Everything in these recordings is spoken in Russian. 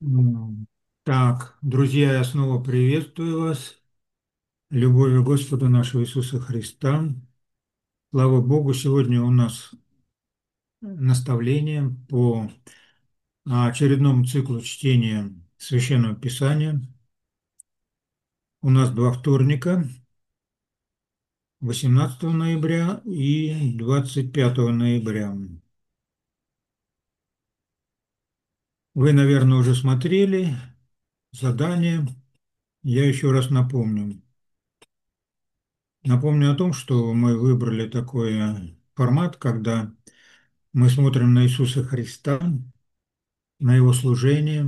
М, Так, друзья, я снова приветствую вас. Любовью Господа нашего Иисуса Христа. Слава Богу, сегодня у нас наставление по очередному циклу чтения Священного Писания. У нас два вторника, 18 ноября и 25 ноября. Вы, наверное, уже смотрели задание. Я еще раз напомню. Напомню о том, что мы выбрали такой формат, когда мы смотрим на Иисуса Христа, на Его служение,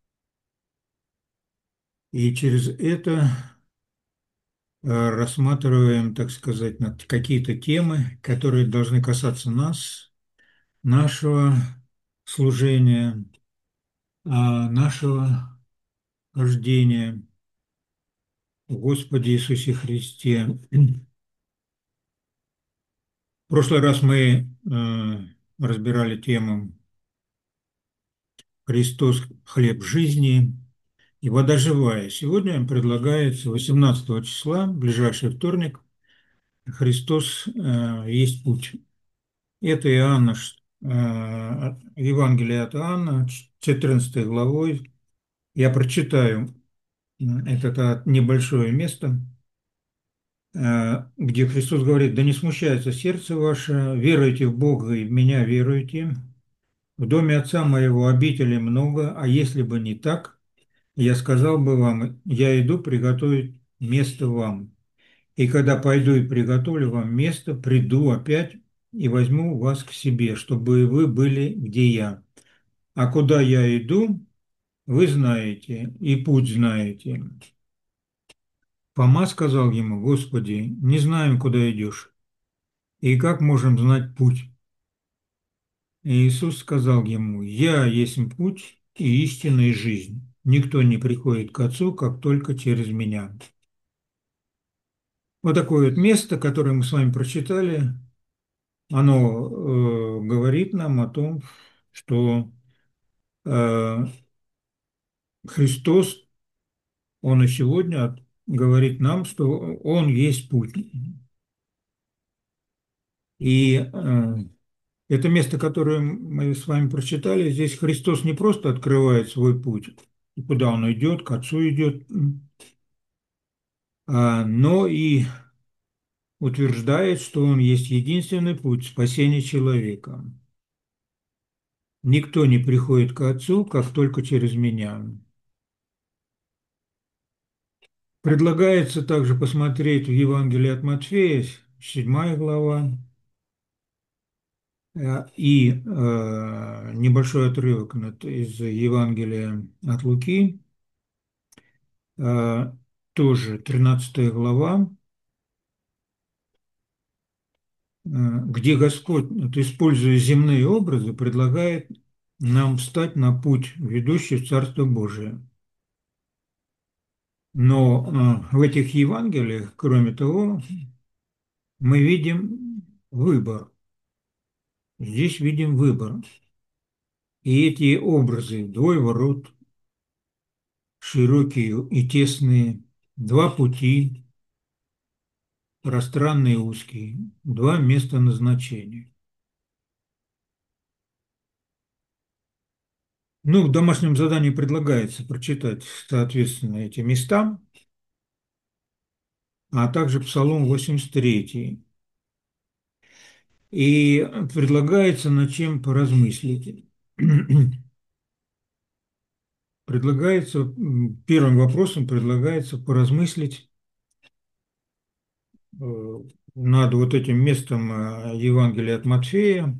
и через это рассматриваем, так сказать, какие-то темы, которые должны касаться нас, нашего служения, нашего рождения в Господе Иисусе Христе. В прошлый раз мы разбирали тему «Христос– хлеб жизни» и «Вода живая». Сегодня предлагается 18 числа, ближайший вторник, Христос есть путь. Это Иоанна, Евангелие от Иоанна, 14 главой. Я прочитаю это небольшое место, где Христос говорит: «Да не смущается сердце ваше, веруйте в Бога и в меня веруйте. В доме Отца моего обителей много, а если бы не так, я сказал бы вам, я иду приготовить место вам. И когда пойду и приготовлю вам место, приду опять и возьму вас к себе, чтобы вы были, где я. А куда я иду, вы знаете, и путь знаете». Фома сказал ему: «Господи, не знаем, куда идешь, и как можем знать путь?» И Иисус сказал ему: «Я есть путь и истина и жизнь. Никто не приходит к Отцу, как только через меня». Вот такое вот место, которое мы с вами прочитали, оно говорит нам о том, что э, Христос, Он и сегодня говорит нам, что Он есть путь. И это место, которое мы с вами прочитали, здесь Христос не просто открывает свой путь, куда Он идет, к Отцу идет, но и утверждает, что Он есть единственный путь спасения человека. Никто не приходит к Отцу, как только через меня. Предлагается также посмотреть в Евангелии от Матфея, 7 глава, и небольшой отрывок из Евангелия от Луки, э, тоже 13 глава, где Господь, вот, используя земные образы, предлагает нам встать на путь, ведущий в Царство Божие. Но в этих Евангелиях, кроме того, мы видим выбор. Здесь видим выбор. И эти образы: двое ворот, широкие и тесные, два пути, пространный и узкий, два места назначения. Ну, в домашнем задании предлагается прочитать, соответственно, эти места, а также Псалом 83. И предлагается над чем поразмыслить. Первым вопросом предлагается поразмыслить над вот этим местом Евангелия от Матфея,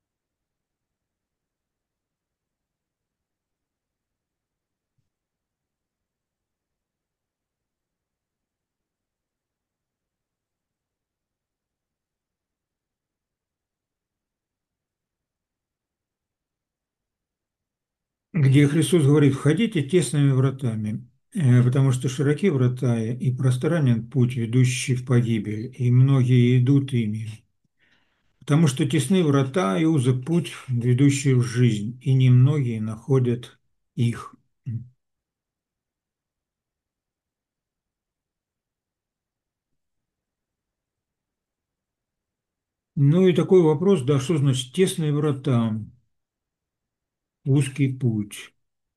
где Христос говорит: «Входите тесными вратами, потому что широки врата и пространен путь, ведущий в погибель, и многие идут ими. Потому что тесны врата и узок путь, ведущий в жизнь, и немногие находят их». Ну и такой вопрос, да, что значит тесные врата, узкий путь?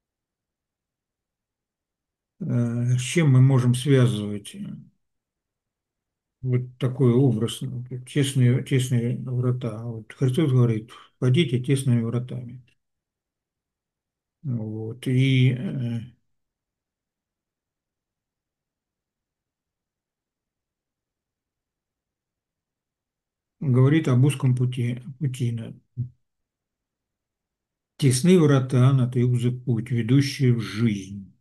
С чем мы можем связывать вот такой образ, ну, тесные врата? Вот Христос говорит, входите тесными вратами. Вот. И говорит об узком пути. Да. Тесны врата, на ты узок путь, ведущий в жизнь.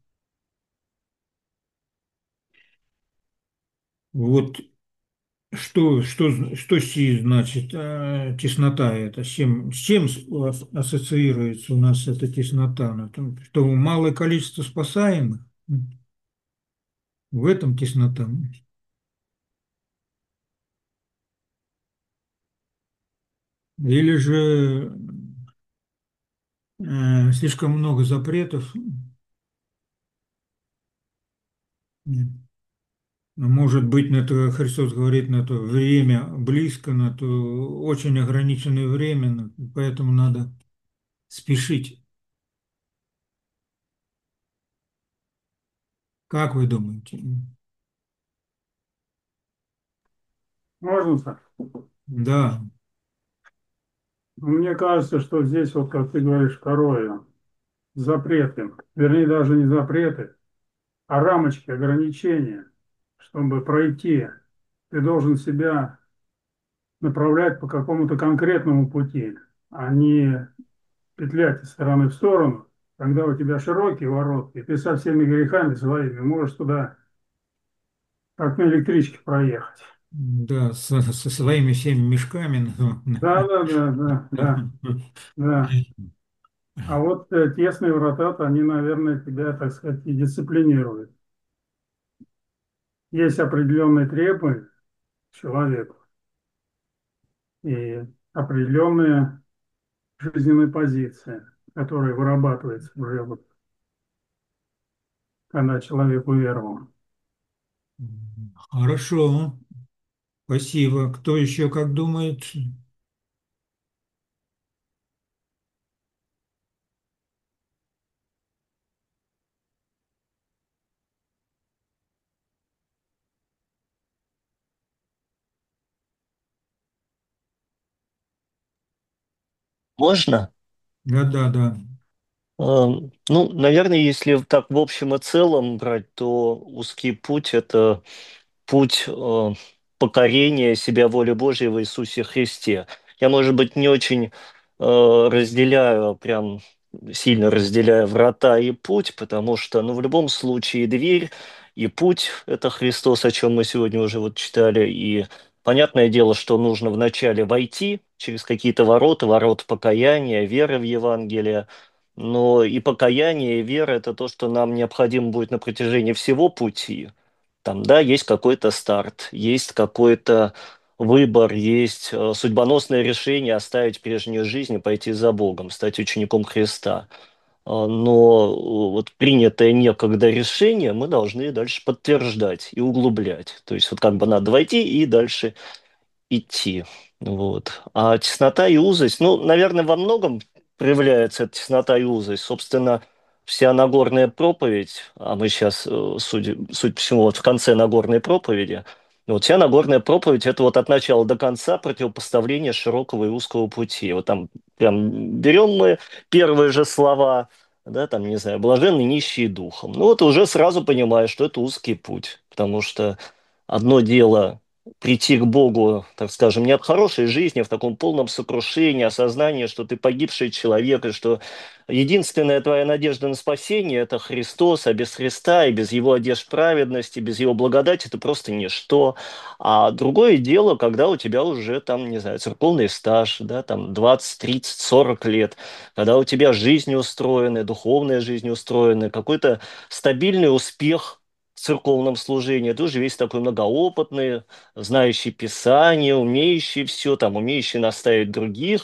Вот что сии значит теснота это? С чем ассоциируется у нас эта теснота? Ну, что малое количество спасаемых? В этом теснота. Или же слишком много запретов? Нет. Может быть, на то, Христос говорит, на то время близко, на то очень ограниченное время, поэтому надо спешить. Как вы думаете? Можно так? Да, Ну, мне кажется, что здесь, вот как ты говоришь, второе, запреты, вернее, даже не запреты, а рамочки, ограничения, чтобы пройти. Ты должен себя направлять по какому-то конкретному пути, а не петлять из стороны в сторону, когда у тебя широкие ворота, и ты со всеми грехами своими можешь туда, как на электричке, проехать. да, со своими всеми мешками. Да, да, да, да, да, да. А вот тесные врата, они, наверное, тебя, так сказать, и дисциплинируют. Есть определенные требования к человеку и определенные жизненные позиции, которые вырабатываются уже вот, когда человек уверовал. Хорошо, спасибо. Кто еще как думает? Можно? Да, да, да. Ну, наверное, если так в общем и целом брать, то узкий путь– это путь покорения себя воле Божьей в Иисусе Христе. Я, может быть, не очень разделяю, прям сильно разделяю врата и путь, потому что, ну, в любом случае и дверь, и путь– это Христос, о чем мы сегодня уже вот читали, и понятное дело, что нужно вначале войти через какие-то ворота, ворота покаяния, веры в Евангелие, но и покаяние, и вера– это то, что нам необходимо будет на протяжении всего пути. Там, да, есть какой-то старт, есть какой-то выбор, есть судьбоносное решение оставить прежнюю жизнь и пойти за Богом, стать учеником Христа. Но вот принятое некогда решение мы должны дальше подтверждать и углублять. То есть вот как бы надо войти и дальше идти. Вот. А теснота и узость, ну, наверное, во многом проявляется эта теснота и узость. Собственно, вся Нагорная проповедь, а мы сейчас, судя по всему, вот в конце Нагорной проповеди, вот вся Нагорная проповедь– это вот от начала до конца противопоставление широкого и узкого пути. Вот там прям берем мы первые же слова, да, там, не знаю, блаженны нищие духом. Ну вот уже сразу понимаешь, что это узкий путь, потому что одно дело прийти к Богу, так скажем, не от хорошей жизни, а в таком полном сокрушении, осознании, что ты погибший человек, и что единственная твоя надежда на спасение– это Христос, а без Христа и без Его одежд праведности, без Его благодати ты просто ничто. А другое дело, когда у тебя уже там, не знаю, церковный стаж, да, там 20, 30, 40 лет, когда у тебя жизнь устроена, духовная жизнь устроена, какой-то стабильный успех в церковном служении, ты уже весь такой многоопытный, знающий Писание, умеющий все, там, умеющий наставить других.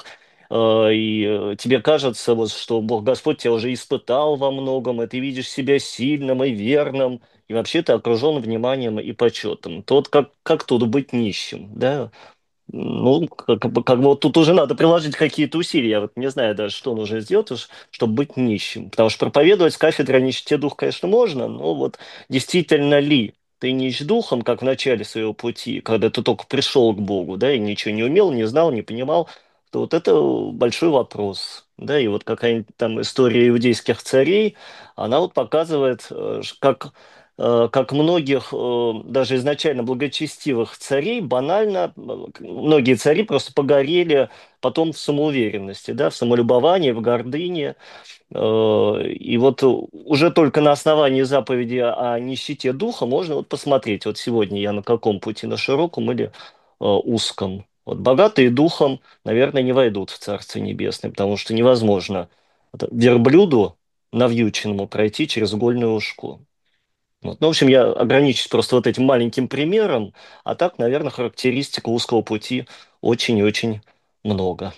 и тебе кажется, вот, что Бог Господь тебя уже испытал во многом, и ты видишь себя сильным и верным, и вообще ты окружен вниманием и почетом. То вот как тут быть нищим, да? Ну, как бы вот тут уже надо приложить какие-то усилия. Я вот не знаю даже, что нужно сделать, чтобы быть нищим. Потому что проповедовать с кафедры о нищете духа, конечно, можно, но вот действительно ли ты нищ духом, как в начале своего пути, когда ты только пришел к Богу, да, и ничего не умел, не знал, не понимал, то вот это большой вопрос. Да, и вот какая-нибудь там история иудейских царей, она вот показывает, как многих, даже изначально благочестивых царей, банально, многие цари просто погорели потом в самоуверенности, да, в самолюбовании, в гордыне. И вот уже только на основании заповеди о нищете духа можно вот посмотреть, вот сегодня я на каком пути, на широком или узком. Вот богатые духом, наверное, не войдут в Царство Небесное, потому что невозможно верблюду навьюченному пройти через игольное ушко. Вот. Ну, в общем, я ограничусь просто вот этим маленьким примером, а так, наверное, характеристик узкого пути очень и очень много.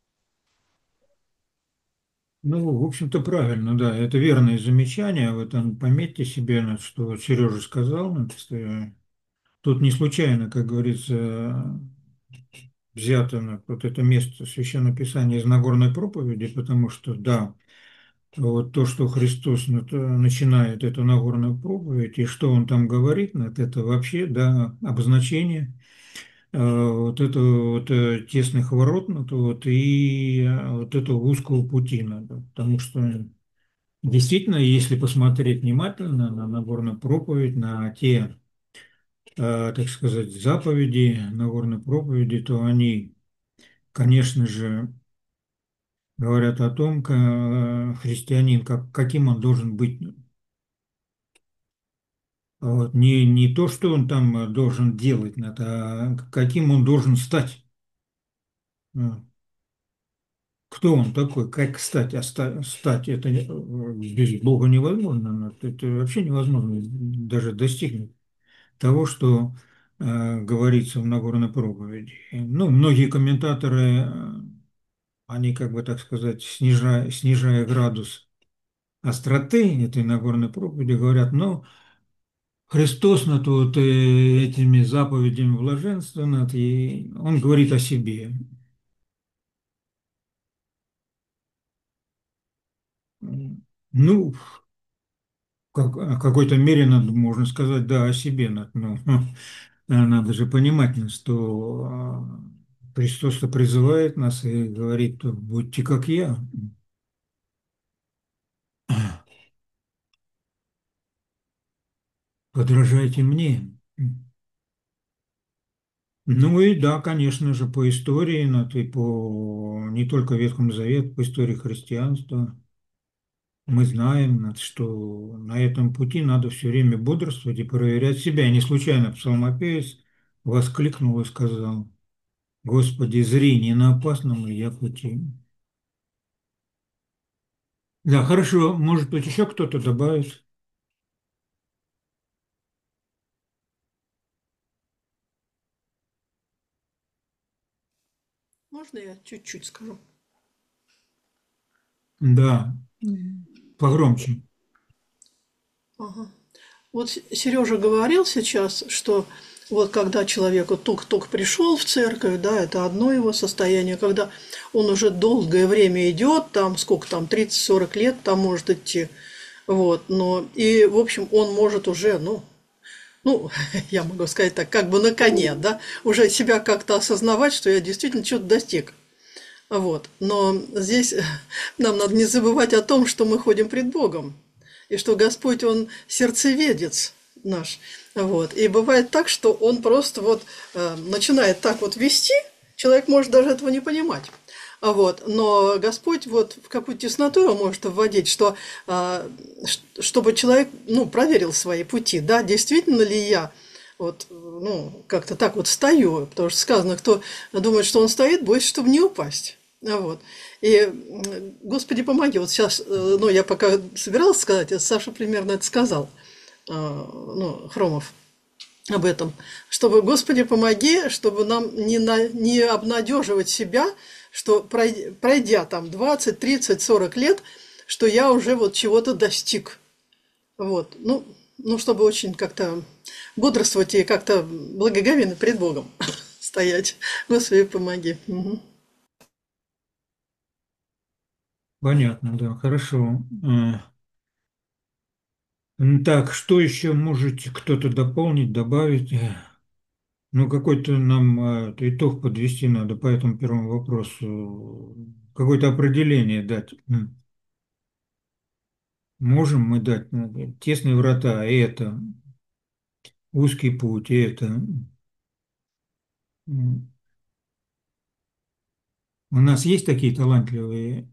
Ну, в общем-то, правильно, да, это верное замечание. Вы там пометьте себе, что вот Сережа сказал, что тут не случайно, как говорится, взято вот это место Священного Писания из Нагорной проповеди, потому что, да, вот то, что Христос начинает эту Нагорную проповедь, и что Он там говорит, это вообще, да, обозначение вот этого вот тесных ворот, вот, и вот этого узкого пути надо, потому что действительно, если посмотреть внимательно на Нагорную проповедь, на те, так сказать, заповеди Нагорной проповеди, то они, конечно же, говорят о том, христианин, каким он должен быть. Вот. Не то, что он там должен делать, а каким он должен стать. А, Кто он такой, как стать, стать это без Бога невозможно, это вообще невозможно даже достигнуть того, что говорится в Нагорной проповеди. Ну, многие комментаторы, они, как бы так сказать, снижая градус остроты этой Нагорной проповеди, говорят, ну, Христос вот этими заповедями блаженства, и он говорит о себе. Ну, в какой-то мере можно сказать, да, о себе. Но надо же понимать, что Христос-то призывает нас и говорит, будьте как я, подражайте мне. Ну и да, конечно же, по истории, и по не только Ветхому Завету, по истории христианства, мы знаем, что на этом пути надо все время бодрствовать и проверять себя. И не случайно псалмопевец воскликнул и сказал: «Господи, зри, не на опасном ли я пути». Да, хорошо, может быть, еще кто-то добавит. Можно я чуть-чуть скажу? Да, погромче. Ага. Вот Сережа говорил сейчас, что вот когда человек вот только-только пришел в церковь, да, это одно его состояние, когда он уже долгое время идет, там сколько там, 30-40 лет там может идти, вот, но и, в общем, он может уже, ну, я могу сказать так, как бы на коне, да, уже себя как-то осознавать, что я действительно что-то достиг. Вот. Но здесь нам надо не забывать о том, что мы ходим пред Богом, и что Господь, Он сердцеведец наш. Вот. И бывает так, что Он просто вот начинает так вот вести, человек может даже этого не понимать. Вот. Но Господь вот в какую-то тесноту его может вводить, что, чтобы человек проверил свои пути, да, действительно ли я вот, как-то так вот стою, потому что сказано, кто думает, что он стоит, боится, чтобы не упасть. Вот. И, Господи, помоги. Вот сейчас, я пока собиралась сказать, Саша примерно это сказал, Хромов, об этом, чтобы, Господи, помоги, чтобы нам не обнадеживать себя, что пройдя там 20, 30, 40 лет, что я уже вот чего-то достиг. Вот. Ну, чтобы очень как-то бодрствовать и как-то благоговейно пред Богом стоять. Господи, помоги. Мгм. Понятно, да, хорошо. Так, что еще можете кто-то дополнить, добавить? Ну, какой-то нам итог подвести надо по этому первому вопросу. Какое-то определение дать. Можем мы дать тесные врата, и это узкий путь, и это. У нас есть такие талантливые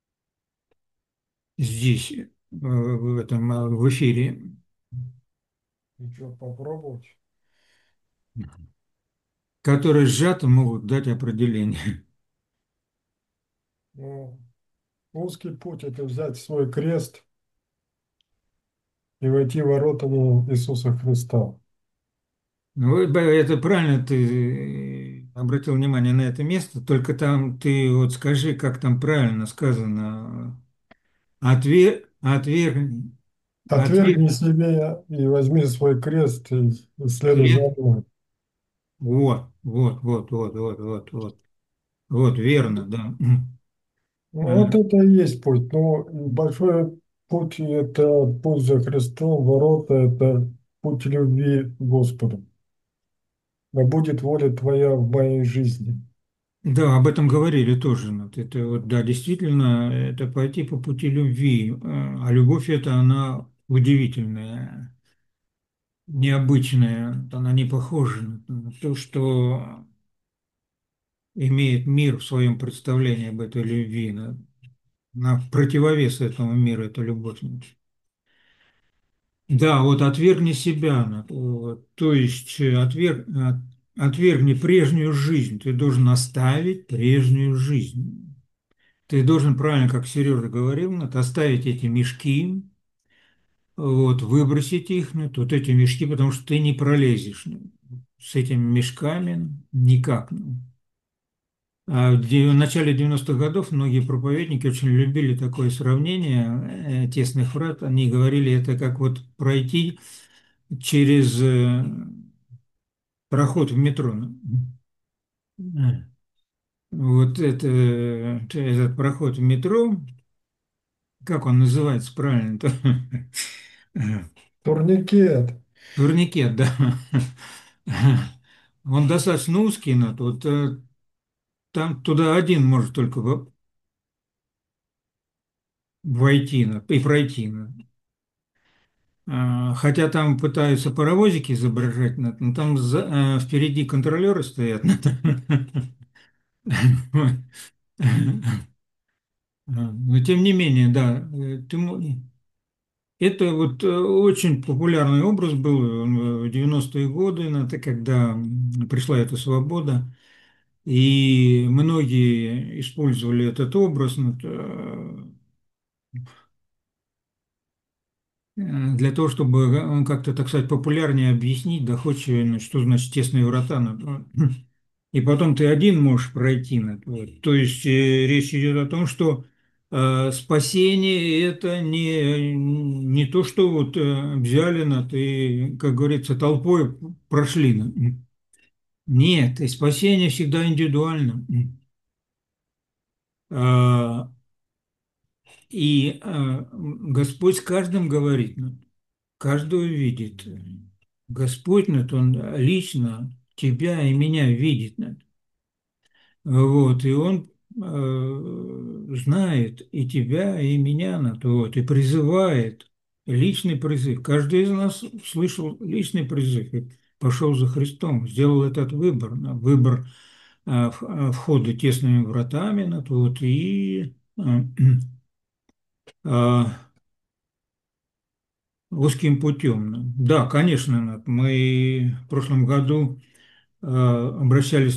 здесь, в этом, в эфире, Ничего, попробовать. которые сжато могут дать определение. Ну, узкий путь– это взять свой крест и войти в ворота Иисуса Христа. Ну, это правильно ты обратил внимание на это место, только там ты вот скажи, как там правильно сказано. Отвергни, Отвергни отвергни себе и возьми свой крест и следуй за след. мной. Вот, верно, да. Ну, Э, вот это и есть путь. Но большой путь– это путь за Христом, ворота– это путь любви к Господу. Да будет воля Твоя в моей жизни. Да, об этом говорили тоже. Вот это вот, да, действительно, это пойти по пути любви. А любовь это она удивительная, необычная, она не похожа на то, что имеет мир в своем представлении об этой любви. На противовес этому миру это любовь. Да, вот отвергни себя, вот, то есть отвергни прежнюю жизнь, ты должен оставить прежнюю жизнь. Ты должен, правильно, как Сережа говорил, оставить эти мешки, вот, выбросить их, вот эти мешки, потому что ты не пролезешь с этими мешками никак. В начале 90-х годов многие проповедники очень любили такое сравнение тесных врат. Они говорили, это как вот пройти через проход в метро. Вот этот проход в метро, как он называется правильно-то? Турникет. Турникет, да. Он достаточно узкий, вот там туда один может только войти и пройти. Хотя там пытаются паровозики изображать, но там впереди контролеры стоят. Но тем не менее, да, это вот очень популярный образ был в 90-е годы, это когда пришла эта свобода, и многие использовали этот образ для того, чтобы как-то, так сказать, популярнее объяснить, доходчиво, что значит тесные врата. И потом ты один можешь пройти. Вот. То есть речь идет о том, что спасение это не то, что вот взяли и, как говорится, толпой прошли. Нет, и спасение всегда индивидуально. А, Господь с каждым говорит, каждого видит. Господь, Он лично тебя и меня видит. Вот, и Он знает и тебя, и меня, вот, и призывает. Личный призыв. Каждый из нас слышал личный призыв и пошел за Христом, сделал этот выбор, выбор входа тесными вратами, вот, и а, узким путем. Да, конечно, мы в прошлом году обращались,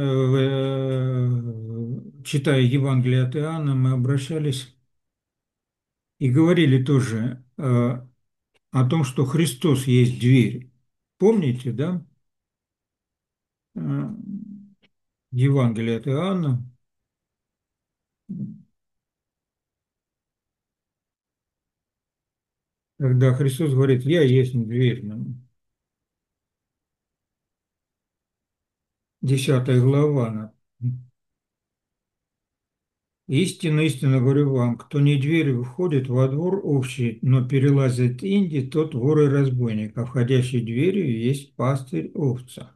читая Евангелие от Иоанна, мы обращались и говорили тоже о том, что Христос есть дверь. Помните, да? Э, Евангелие от Иоанна. Когда Христос говорит, я есть дверь. 10 глава. Истинно, истинно говорю вам, кто не дверью входит во двор общий, но перелазит инди, тот вор и разбойник, а входящий дверью есть пастырь овца.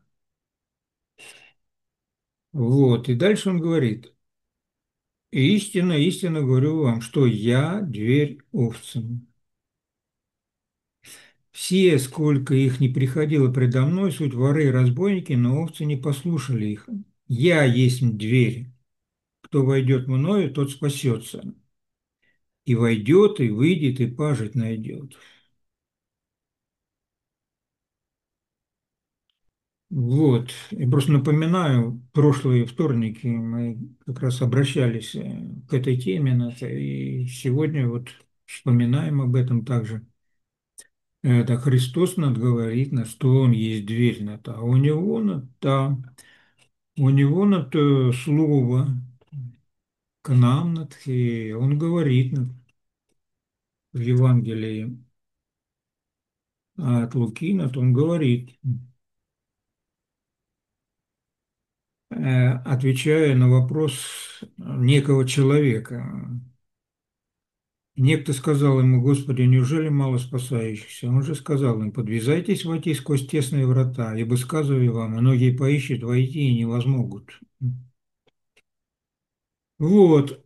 Вот, и дальше он говорит, истинно, истинно говорю вам, что я дверь овцам. Все, сколько их не приходило предо мной, суть воры и разбойники, но овцы не послушали их. Я есть дверь. Кто войдет мною, тот спасется. И войдет, и выйдет, и пажить найдет. Вот. И просто напоминаю, прошлые вторники мы как раз обращались к этой теме, и сегодня вот вспоминаем об этом также. Это Христос нам говорит, на что Он есть дверь на то, а у Него на то, у Него на то слово к нам, и Он говорит в Евангелии от Луки, Он говорит, отвечая на вопрос некого человека. Некто сказал ему: «Господи, неужели мало спасающихся?» Он же сказал им: «Подвязайтесь войти сквозь тесные врата, ибо, сказываю вам, многие поищут войти и не возмогут». Вот.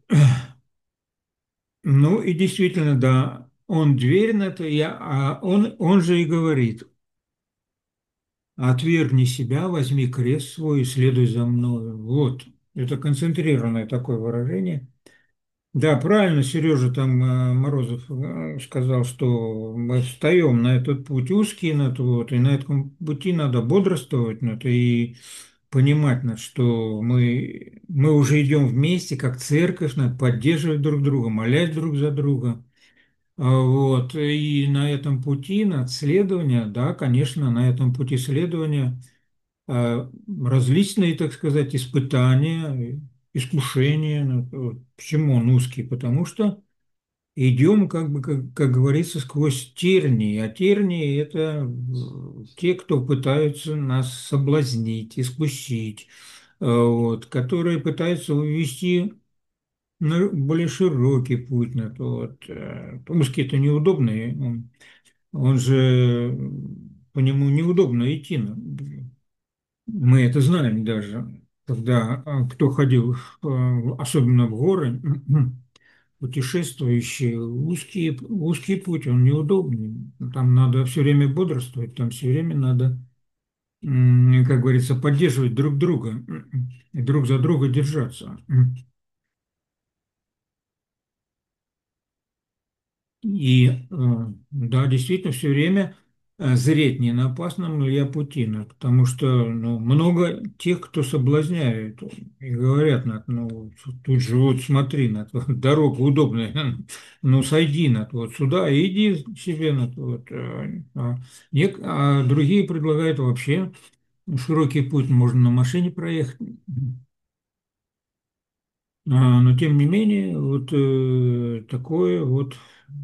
Ну и действительно, да, он дверь на это, а он же и говорит: «Отвергни себя, возьми крест свой и следуй за мною». Вот. Это концентрированное такое выражение. Да, правильно Сережа там Морозов сказал, что мы встаем на этот путь узкий, вот, и на этом пути надо бодрствовать, и понимать, что мы уже идем вместе, как церковь, надо поддерживать друг друга, молясь друг за друга. Вот, и на этом пути, на следования, да, конечно, на этом пути следования различные, так сказать, испытания, искушения. Вот. Почему он узкий? Потому что идем, как говорится, сквозь тернии, а тернии – это те, кто пытаются нас соблазнить, искусить, вот, которые пытаются увести на более широкий путь. Вот. Узкий – это неудобный, он же, по нему неудобно идти. Мы это знаем даже, когда кто ходил, особенно в горы, путешествующие, узкий путь, он неудобный. Там надо все время бодрствовать, там все время надо, как говорится, поддерживать друг друга и друг за друга держаться. И да, действительно, все время зреть не на опасном ли я пути, потому что много тех, кто соблазняет и говорят, тут же вот смотри, дорога удобная, сойди вот сюда, и иди себе, вот, а другие предлагают вообще широкий путь, можно на машине проехать. Но тем не менее, вот такое вот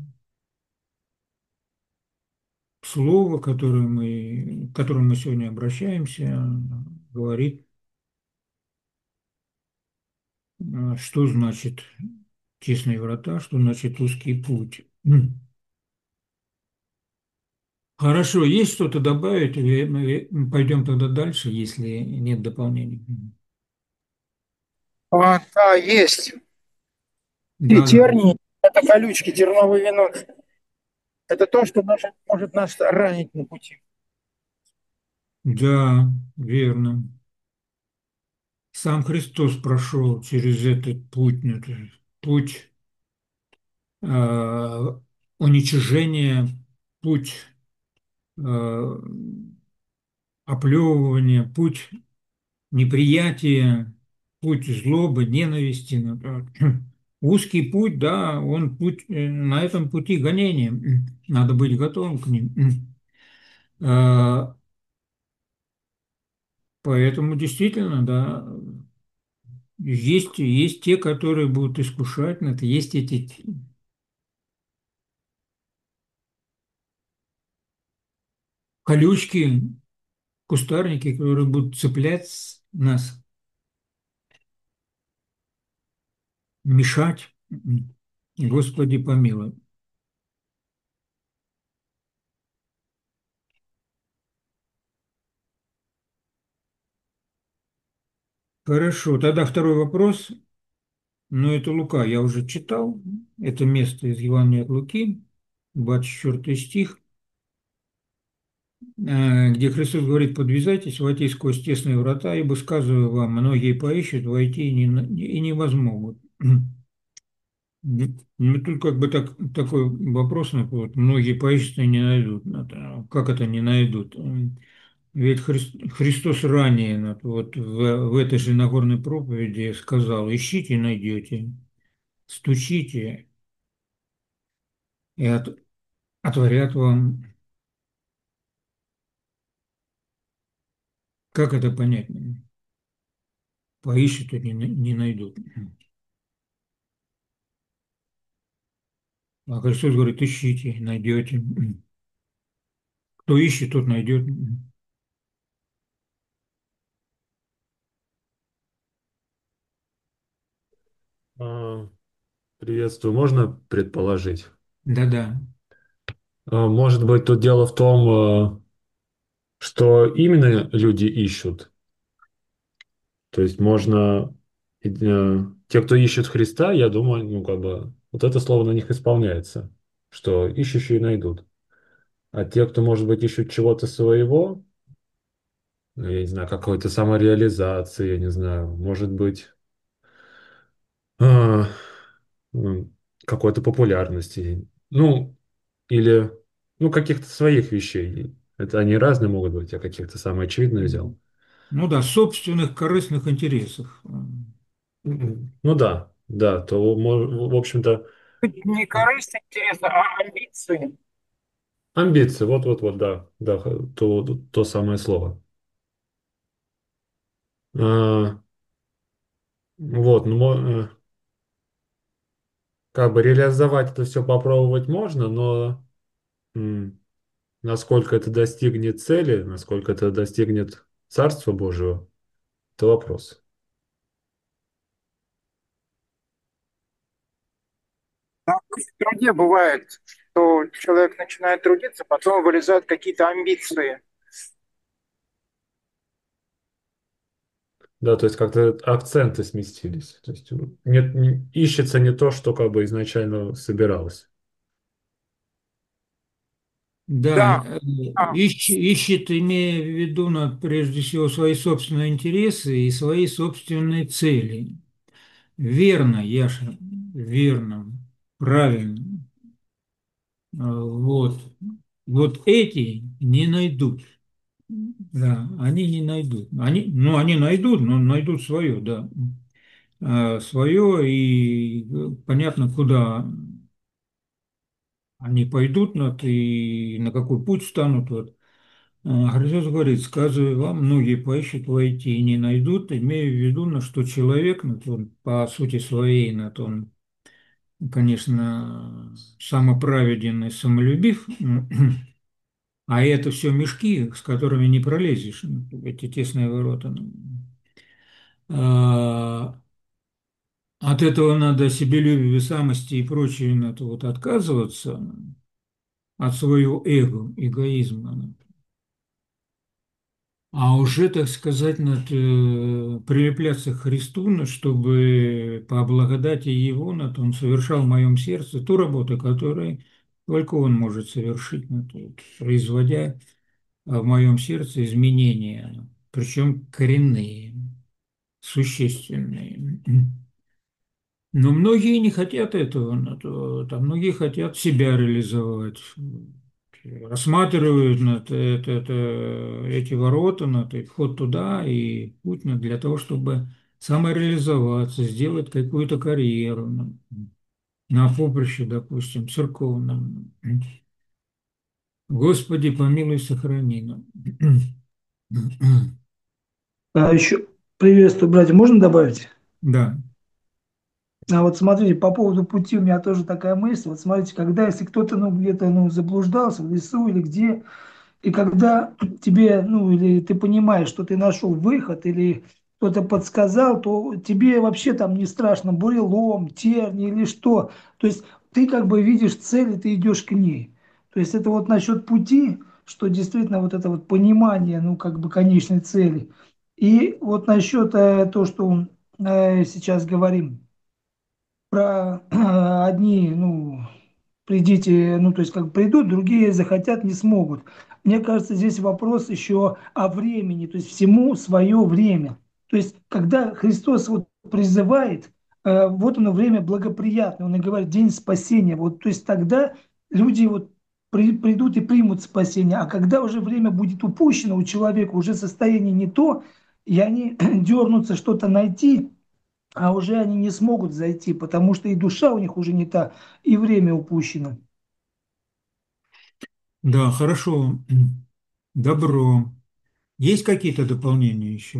слово, к которому мы сегодня обращаемся, говорит, что значит тесные врата, что значит узкий путь. Хорошо, есть что-то добавить, или мы пойдем тогда дальше, если нет дополнений? Да, есть. Да, да, Тернии– это колючки, терновый венок. Это то, что может нас ранить на пути. да, верно. Сам Христос прошел через этот путь, путь уничижения, путь э, оплевывания, путь неприятия, путь злобы, ненависти. Узкий путь, да, он путь, на этом пути гонения. Надо быть готовым к ним. Поэтому действительно, да, Есть те, которые будут искушать, но это есть эти колючки, кустарники, которые будут цеплять нас, мешать. Господи помилуй. Хорошо, тогда второй вопрос. Но это Лука, я уже читал. Это место из Евангелия от Луки, 24 стих, где Христос говорит: «Подвязайтесь, войти сквозь тесные врата, ибо, сказываю вам, многие поищут, войти и не возмогут». Ну, тут как бы такой вопрос, ну, вот, многие поищут и не найдут. Как это не найдут? Ведь Христос ранее, вот в этой же Нагорной проповеди сказал: ищите и найдете, стучите и отворят вам. Как это понять? Поищут и не найдут. А Христос говорит: ищите, найдете. Кто ищет, тот найдет. А, Приветствую. Можно предположить? Да-да. Может быть, тут дело в том, что именно люди ищут. То есть можно... Те, кто ищет Христа, я думаю, ну, как бы, вот это слово на них исполняется, что ищущие найдут. А те, кто, может быть, ищут чего-то своего, ну, я не знаю, какой-то самореализации, я не знаю, может быть, а, какой-то популярности, ну, или, ну, каких-то своих вещей. Это они разные могут быть, я каких-то самые очевидные взял. Ну да, собственных корыстных интересов. Ну да, да, то, в общем-то, Не корысть интереса, а амбиции. амбиции, вот, да, да, то самое слово. А, вот, ну, как бы реализовать это все попробовать можно, но насколько это достигнет цели, насколько это достигнет Царства Божьего, это вопрос. Так в труде бывает, что человек начинает трудиться, потом вылезают какие-то амбиции. Да, то есть как-то акценты сместились. То есть нет, ищется не то, что как бы изначально собиралось. Да, Да, а, ищет, имея в виду, прежде всего, свои собственные интересы и свои собственные цели. Верно, Яша, верно, правильно. Вот. Вот эти не найдут. Да, они не найдут. Они найдут, но найдут свое, да. Свое и понятно, куда они пойдут, и на какой путь станут. Вот. Христос говорит: сказываю вам, многие поищут войти и не найдут, имея в виду, что человек, он по сути своей, он, конечно, самоправеден и самолюбив, а это все мешки, с которыми не пролезешь, эти тесные ворота. А, От этого надо себелюбие, самости и прочее, надо вот отказываться от своего эго, эгоизма. А уже, так сказать, прилепляться к Христу, чтобы по благодати Его Он совершал в моем сердце ту работу, которую только Он может совершить, производя в моем сердце изменения, причем коренные, существенные. Но многие не хотят этого, там многие хотят себя реализовать, рассматривают эти ворота, и вход туда, и путь для того, чтобы самореализоваться, сделать какую-то карьеру на поприще, допустим, церковном. Господи, помилуй, сохрани. А еще приветствую, братья, можно добавить? Да, А вот смотрите, по поводу пути у меня тоже такая мысль. Вот смотрите, когда если кто-то ну, где-то ну, заблуждался в лесу или где, и когда тебе, ну, или ты понимаешь, что ты нашел выход, или кто-то подсказал, то тебе вообще там не страшно бурелом, терни или что. То есть ты как бы видишь цель, и ты идешь к ней. То есть это вот насчет пути, что действительно вот это вот понимание, ну, как бы конечной цели. И вот насчет то, что сейчас говорим про одни, ну, придите, ну, то есть как бы придут, другие захотят, не смогут. Мне кажется, здесь вопрос еще о времени, то есть всему свое время. То есть когда Христос вот призывает, вот оно время благоприятное, он и говорит, день спасения, вот, то есть тогда люди вот придут и примут спасение, а когда уже время будет упущено у человека, уже состояние не то, и они дернутся что-то найти, а уже они не смогут зайти, потому что и душа у них уже не та, и время упущено. да, хорошо. Добро. Есть какие-то дополнения еще?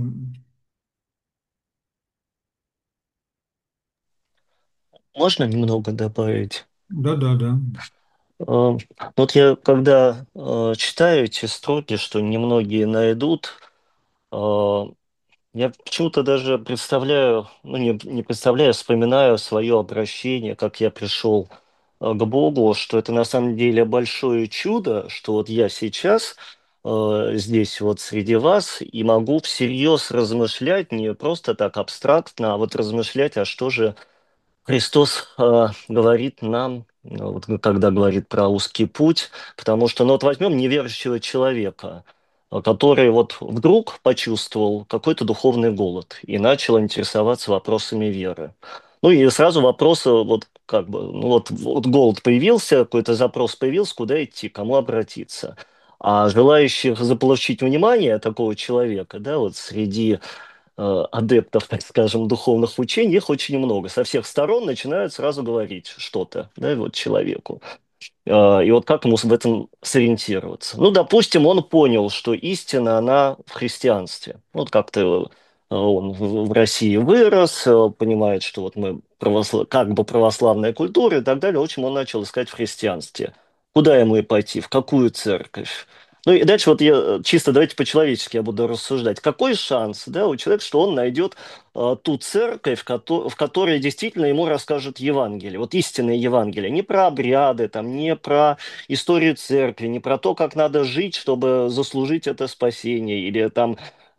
Можно немного добавить? Да, да, да. Вот я когда читаю эти строки, что немногие найдут, э, я почему-то даже представляю, ну не представляю, а вспоминаю свое обращение, как я пришел к Богу, что это на самом деле большое чудо, что вот я сейчас здесь вот среди вас и могу всерьез размышлять, не просто так абстрактно, а вот размышлять, а что же Христос говорит нам, вот когда говорит про узкий путь, потому что, ну вот возьмем неверующего человека, который вот вдруг почувствовал какой-то духовный голод и начал интересоваться вопросами веры. Ну и сразу вопросы, вот как бы, ну вот голод появился, какой-то запрос появился, куда идти, кому обратиться. А желающих заполучить внимание такого человека, да, вот среди адептов, так скажем, духовных учений, их очень много. Со всех сторон начинают сразу говорить что-то, да, вот человеку. И вот как ему в этом сориентироваться? Ну, допустим, он понял, что истина, она в христианстве. Вот как-то он в России вырос, понимает, что вот мы как бы православная культура и так далее. В общем, он начал искать в христианстве. Куда ему и пойти, в какую церковь? Ну и дальше вот я чисто давайте по-человечески я буду рассуждать. Какой шанс, да, у человека, что он найдет ту церковь, в которой действительно ему расскажут Евангелие, вот истинное Евангелие, не про обряды, там, не про историю церкви, не про то, как надо жить, чтобы заслужить это спасение, или там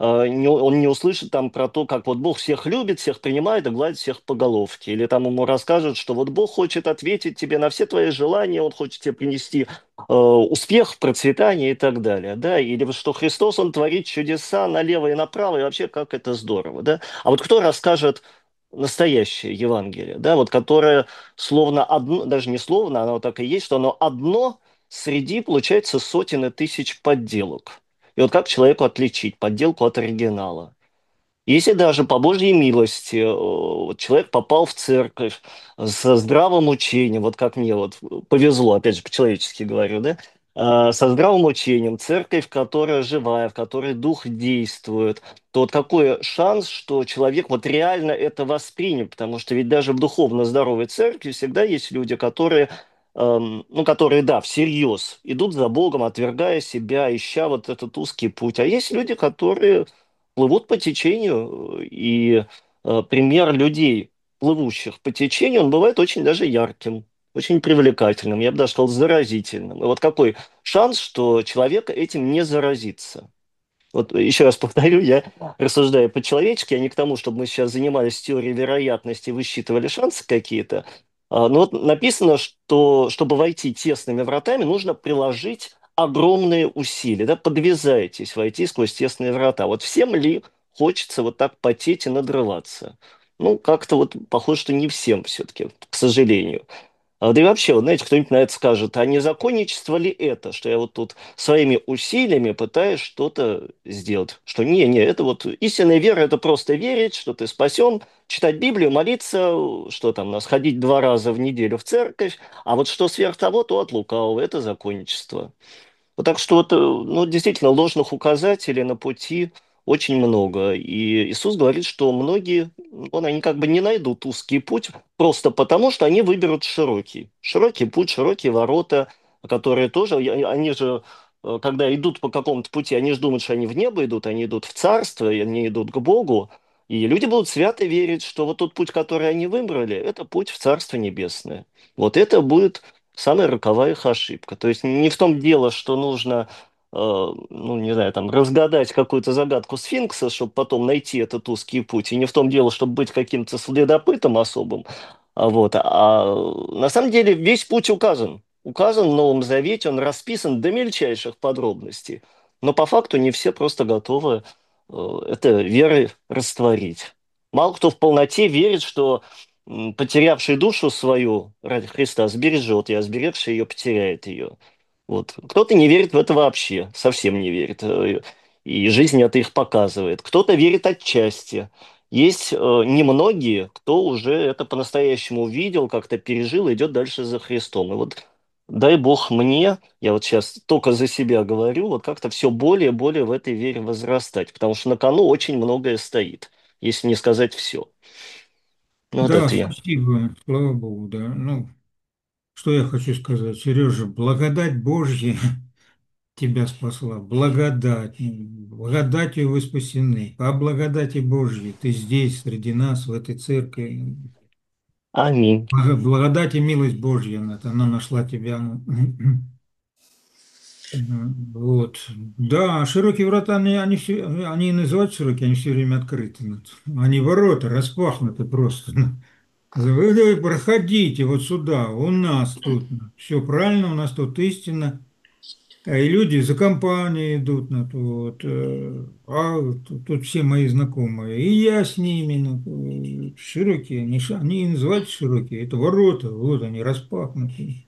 он не услышит там про то, как вот Бог всех любит, всех принимает и гладит всех по головке, или там ему расскажут, что вот Бог хочет ответить тебе на все твои желания, Он хочет тебе принести успех, процветание и так далее, да, или вот что Христос, Он творит чудеса налево и направо, и вообще как это здорово, да. А вот кто расскажет настоящее Евангелие, да, вот которое словно одно, даже не словно, оно так и есть, что оно одно среди, получается, сотен и тысяч подделок. И вот как человеку отличить подделку от оригинала? Если даже по Божьей милости вот человек попал в церковь со здравым учением, вот как мне вот повезло, опять же, по-человечески говорю, да, со здравым учением, церковь, которая живая, в которой Дух действует, то вот какой шанс, что человек вот реально это воспримет, потому что ведь даже в духовно здоровой церкви всегда есть люди, которые, ну, которые, да, всерьез идут за Богом, отвергая себя, ища вот этот узкий путь, а есть люди, которые плывут по течению, и пример людей, плывущих по течению, он бывает очень даже ярким, очень привлекательным, я бы даже сказал, заразительным. И вот какой шанс, что человек этим не заразится? Вот еще раз повторю, я рассуждаю по-человечески, а не к тому, чтобы мы сейчас занимались теорией вероятности, высчитывали шансы какие-то. Но вот написано, что чтобы войти тесными вратами, нужно приложить огромные усилия. Да? Подвязайтесь войти сквозь тесные врата. Вот всем ли хочется вот так потеть и надрываться? Ну, как-то вот похоже, что не всем все-таки, к сожалению. Да и вообще, вот знаете, кто-нибудь на это скажет, а не законничество ли это, что я вот тут своими усилиями пытаюсь что-то сделать? Что не, это вот истинная вера, это просто верить, что ты спасен, читать Библию, молиться, что там, нас ходить 2 раза в неделю в церковь, а вот что сверх того, то от лукавого, это законничество. Вот так что вот, ну, действительно, ложных указателей на пути очень много. И Иисус говорит, что многие, они как бы не найдут узкий путь просто потому, что они выберут широкий. Широкий путь, широкие ворота, которые тоже, они же, когда идут по какому-то пути, они же думают, что они в небо идут, они идут в царство, и они идут к Богу. И люди будут свято верить, что вот тот путь, который они выбрали, это путь в Царство Небесное. Вот это будет самая роковая их ошибка. То есть не в том дело, что нужно, ну, не знаю, там, разгадать какую-то загадку сфинкса, чтобы потом найти этот узкий путь. И не в том дело, чтобы быть каким-то следопытом особым. На самом деле весь путь указан. Указан в Новом Завете, он расписан до мельчайших подробностей. Но по факту не все просто готовы это верой растворить. Мало кто в полноте верит, что потерявший душу свою ради Христа сбережет ее, а сберегший ее потеряет ее. Вот. Кто-то не верит в это вообще, совсем не верит. И жизнь это их показывает. Кто-то верит отчасти. Есть немногие, кто уже это по-настоящему увидел, как-то пережил и идет дальше за Христом. И вот дай Бог мне, я вот сейчас только за себя говорю, вот как-то все более и более в этой вере возрастать, потому что на кону очень многое стоит, если не сказать все. Ну вот Да, это я. спасибо, слава Богу, да. Ну, что я хочу сказать, Сережа, благодать Божья тебя спасла, благодать, благодатью вы спасены, по благодати Божьей ты здесь, среди нас, в этой церкви. Аминь. Благодать и милость Божья, она нашла тебя. Вот. Да, широкие врата, они и называют широкие, они все время открыты. Они ворота распахнуты просто. Вы проходите вот сюда, у нас тут все правильно, у нас тут истина. И люди за компанией идут, тут все мои знакомые, и я с ними, широкие, они и называются широкие, это ворота, вот они распахнуты.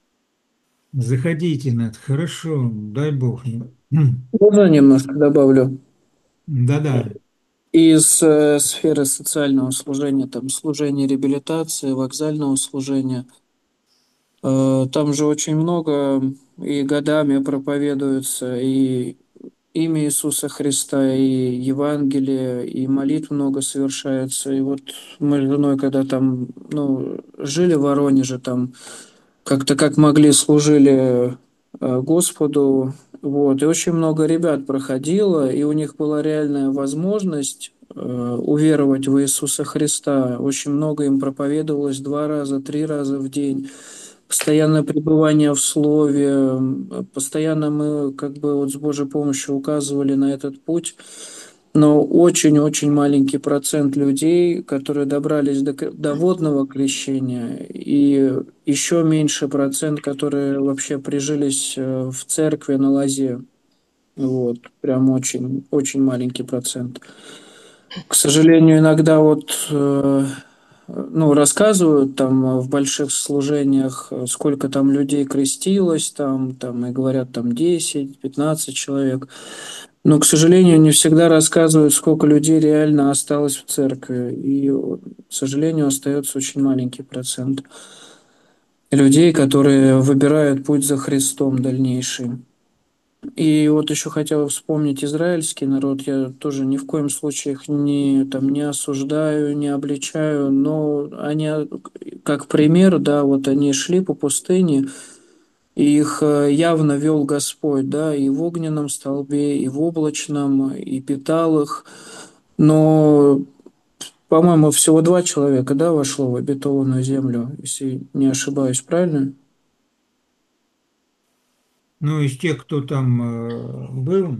Заходите, хорошо, дай Бог. Можно немножко добавлю? Да-да. Из сферы социального служения, там, служения реабилитации, вокзального служения, там же очень много и годами проповедуется и имя Иисуса Христа, и Евангелие, и молитв много совершается. И вот мы с женой, когда там, ну, жили в Воронеже, там как-то как могли служили Господу, вот, и очень много ребят проходило, и у них была реальная возможность уверовать в Иисуса Христа. Очень много им проповедовалось 2 раза, 3 раза в день. Постоянное пребывание в Слове, постоянно мы как бы вот с Божьей помощью указывали на этот путь, но очень-очень маленький процент людей, которые добрались до водного крещения, и еще меньше процент, которые вообще прижились в церкви на лозе. Вот, прям очень, очень маленький процент. К сожалению, иногда вот ну, рассказывают там в больших служениях, сколько там людей крестилось, там и говорят там 10-15 человек. Но, к сожалению, не всегда рассказывают, сколько людей реально осталось в церкви. И, к сожалению, остается очень маленький процент людей, которые выбирают путь за Христом дальнейший. И вот еще хотел вспомнить израильский народ. Я тоже ни в коем случае их не осуждаю, не обличаю, но они, как пример, да, вот они шли по пустыне, и их явно вел Господь, да, и в огненном столбе, и в облачном, и питал их. Но, по-моему, всего 2 человека, да, вошло в обетованную землю, если не ошибаюсь, правильно? Ну, из тех, кто там был,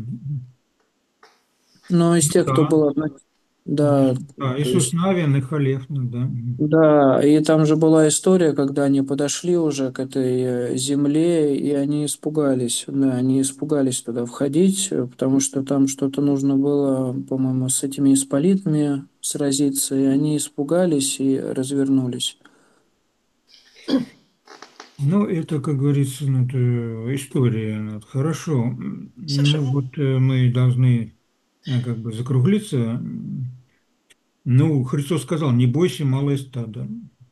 Но из тех, кто да, был, да, да, то Иисус есть Навин и Халев, ну да. да, и там же была история, когда они подошли уже к этой земле, и они испугались. Да, они испугались туда входить, потому что там что-то нужно было, по-моему, с этими исполинами сразиться, и они испугались и развернулись. Ну, это, как говорится, это история. Хорошо. Саша, Ну, вот мы должны как бы закруглиться. Ну, Христос сказал, не бойся, малое стадо.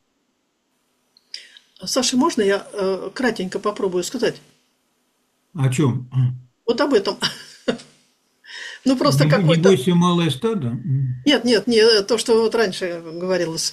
Саша, можно я кратенько попробую сказать О чем? вот об этом? Ну, просто Не какой-то... бойся, малое стадо. Нет, нет, не то, что вот раньше говорилось.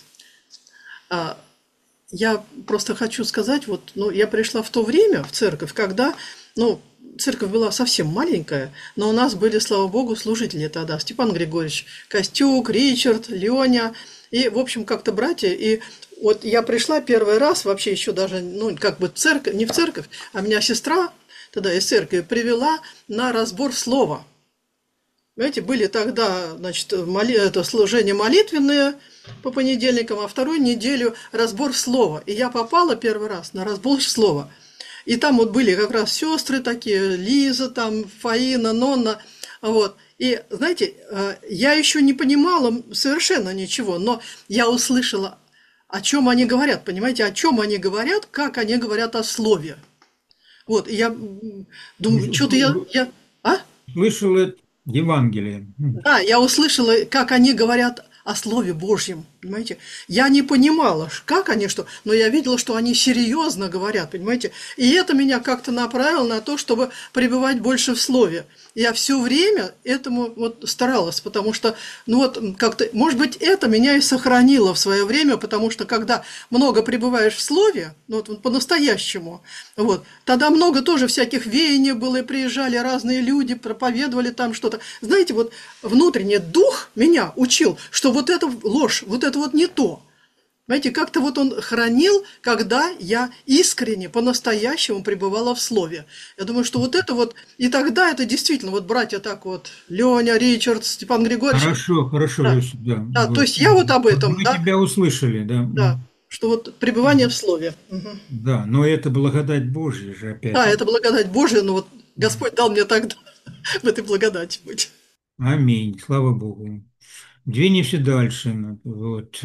А, Я просто хочу сказать, вот, ну, я пришла в то время в церковь, когда, ну, церковь была совсем маленькая, но у нас были, слава богу, служители тогда. Степан Григорьевич Костюк, Ричард, Леня. И, в общем, как-то братья. И вот я пришла первый раз, вообще еще даже, ну, как бы в церковь, не в церковь, а меня сестра тогда из церкви привела на разбор слова. Знаете, были тогда, значит, это служение молитвенное по понедельникам, а вторую неделю разбор слова. И я попала первый раз на разбор слова. И там вот были как раз сестры такие, Лиза, там, Фаина, Нонна, вот. И, знаете, я еще не понимала совершенно ничего, но я услышала, о чем они говорят, понимаете, о чем они говорят, как они говорят о слове. Вот, и я думаю, что-то я... А? Слышал это Евангелие. Да, я услышала, как они говорят о Слове Божьем, понимаете. Я не понимала, как они что, но я видела, что они серьезно говорят, понимаете. И это меня как-то направило на то, чтобы пребывать больше в Слове. Я все время этому вот старалась, потому что, ну вот, как-то, может быть, это меня и сохранило в свое время, потому что, когда много пребываешь в Слове, ну вот по-настоящему, вот, тогда много тоже всяких веяний было, и приезжали разные люди, проповедовали там что-то. Знаете, вот внутренний дух меня учил, что вот это ложь, вот это вот не то. Знаете, как-то вот он хранил, когда я искренне, по-настоящему пребывала в Слове. Я думаю, что вот это вот, и тогда это действительно, вот братья так вот, Леня, Ричард, Степан Григорьевич, Хорошо, хорошо, да, Люся, да. да, то Вот. есть я вот об Вот этом, мы да, тебя услышали, да. да, что вот пребывание в Слове. Мгм. Да, но это благодать Божья же Да, опять. это благодать Божия, но вот Господь дал мне тогда в этой благодати быть. Аминь, слава Богу. Двинемся дальше. Вот.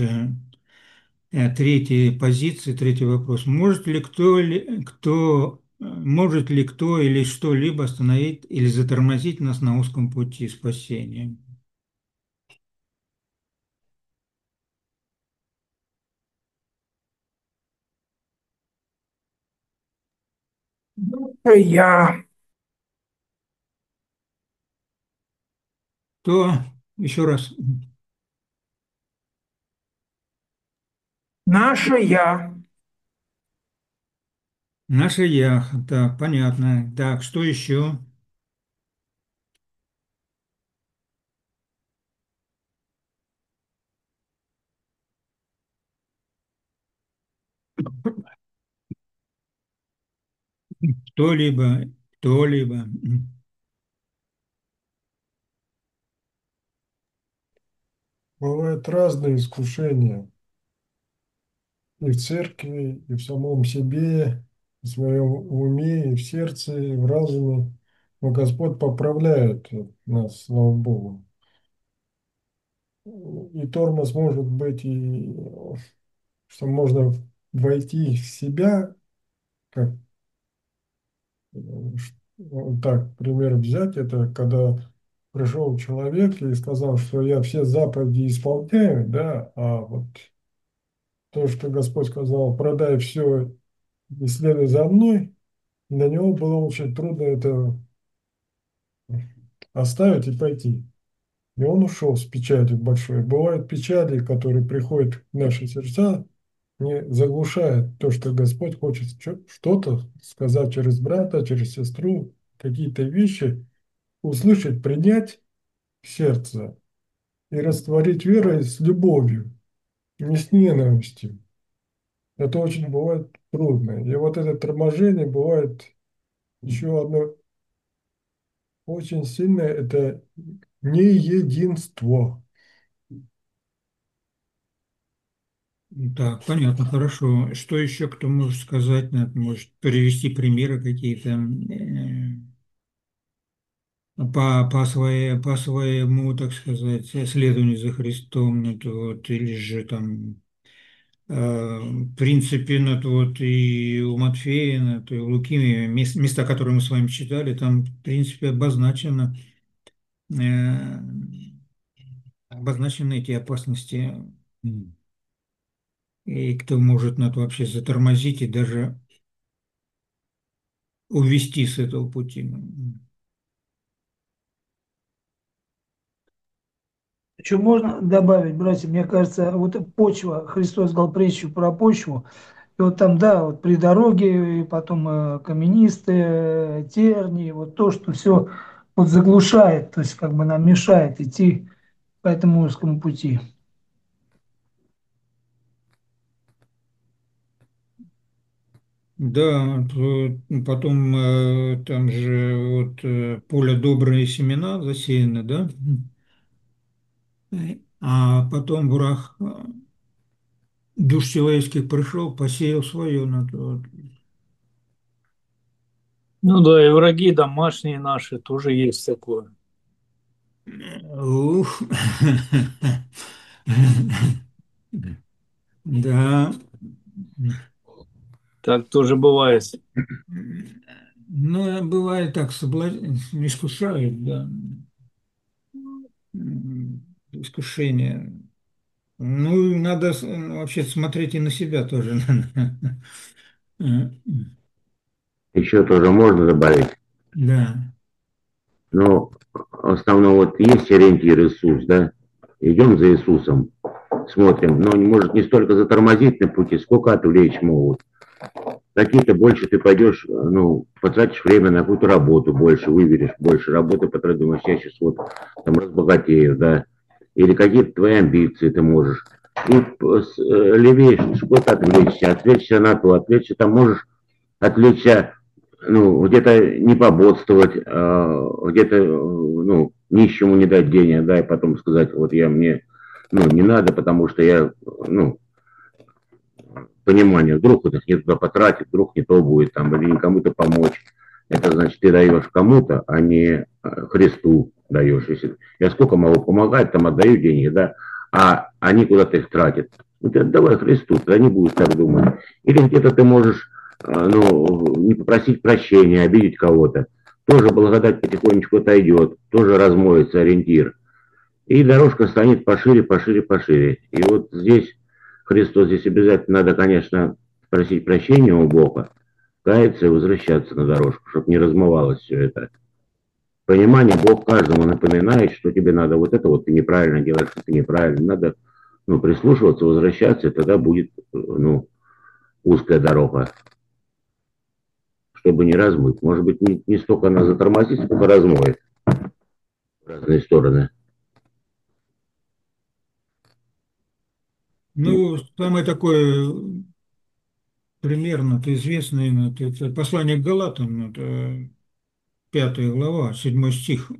Третья позиция, третий вопрос. Может ли кто или что-либо остановить или затормозить нас на узком пути спасения? Я. То еще раз. Наше я. Наша я. Так, понятно. Так, что еще? Кто-либо, кто-либо. Бывают разные искушения и в церкви, и в самом себе, в своем уме, и в сердце, и в разуме. Но Господь поправляет нас, слава Богу. И тормоз может быть, и что можно войти в себя, как вот так, пример взять, это когда пришел человек и сказал, что я все заповеди исполняю, да, а вот то, что Господь сказал, продай все и следуй за мной, для него было очень трудно это оставить и пойти. И он ушел с печалью большой. Бывают печали, которые приходят в наши сердца, не заглушает то, что Господь хочет что-то сказать через брата, через сестру, какие-то вещи, услышать, принять в сердце и растворить верой с любовью, не с ненавистью. Это очень бывает трудно. И вот это торможение бывает еще одно очень сильное, это неединство. Так, понятно, хорошо. Что еще кто может сказать? Может привести примеры какие-то по своему, так сказать, следованию за Христом, вот, или же там, в принципе, вот и у Матфея, и у Луки, места, которые мы с вами читали, там, в принципе, э, обозначены эти опасности, и кто может вообще затормозить и даже увести с этого пути. Что можно добавить, братья? Мне кажется, вот почва, Христос сказал притчу про почву, и вот там, да, вот при дороге, и потом каменистые, тернии, вот то, что все вот заглушает, то есть как бы нам мешает идти по этому узкому пути. Да, потом там же вот поле добрые семена засеяны, да? А потом враг, душ человеческих пришел, посеял свое. Ну да, и враги домашние наши тоже есть такое. Ух. Да. Так тоже бывает. Ну, бывает так, искушают, да. Искушение. Ну, надо вообще смотреть и на себя тоже. Еще тоже можно добавить. Да. Но в основном вот есть ориентир Иисус, да? Идем за Иисусом, смотрим. Но может не столько затормозить на пути, сколько отвлечь могут. Какие-то больше ты пойдешь, ну, потратишь время на какую-то работу больше, выберешь больше работы, потратишь, думаешь, я сейчас вот там разбогатею, да. Или какие-то твои амбиции ты можешь. И левее что-то отвлечься на то, отвлечься там можешь отвлечься, ну, где-то не пободствовать, где-то, ну, нищему не дать денег, да, и потом сказать, вот мне, ну, не надо, потому что я, ну, понимание, вдруг это не туда потратит, вдруг не то будет, там, или не кому-то помочь. Это значит, ты даешь кому-то, а не Христу даешь. Если я сколько могу помогать, там отдаю деньги, да, а они куда-то их тратят. Ну, ты отдавай Христу, тогда не будет так думать. Или где-то ты можешь, ну, не попросить прощения, обидеть кого-то. Тоже благодать потихонечку отойдет, тоже размоется ориентир. И дорожка станет пошире, пошире, пошире. И вот здесь Христос, здесь обязательно надо, конечно, просить прощения у Бога, каяться и возвращаться на дорожку, чтобы не размывалось все это. Понимание, Бог каждому напоминает, что тебе надо вот это вот ты неправильно делаешь, что ты неправильно. Надо, ну, прислушиваться, возвращаться, и тогда будет, ну, узкая дорога, чтобы не размыть. Может быть, не столько она затормозит, сколько размоет в разные стороны. Ну, самое такое примерно, это известно, это послание к Галатам, это 5 глава, 7 стих,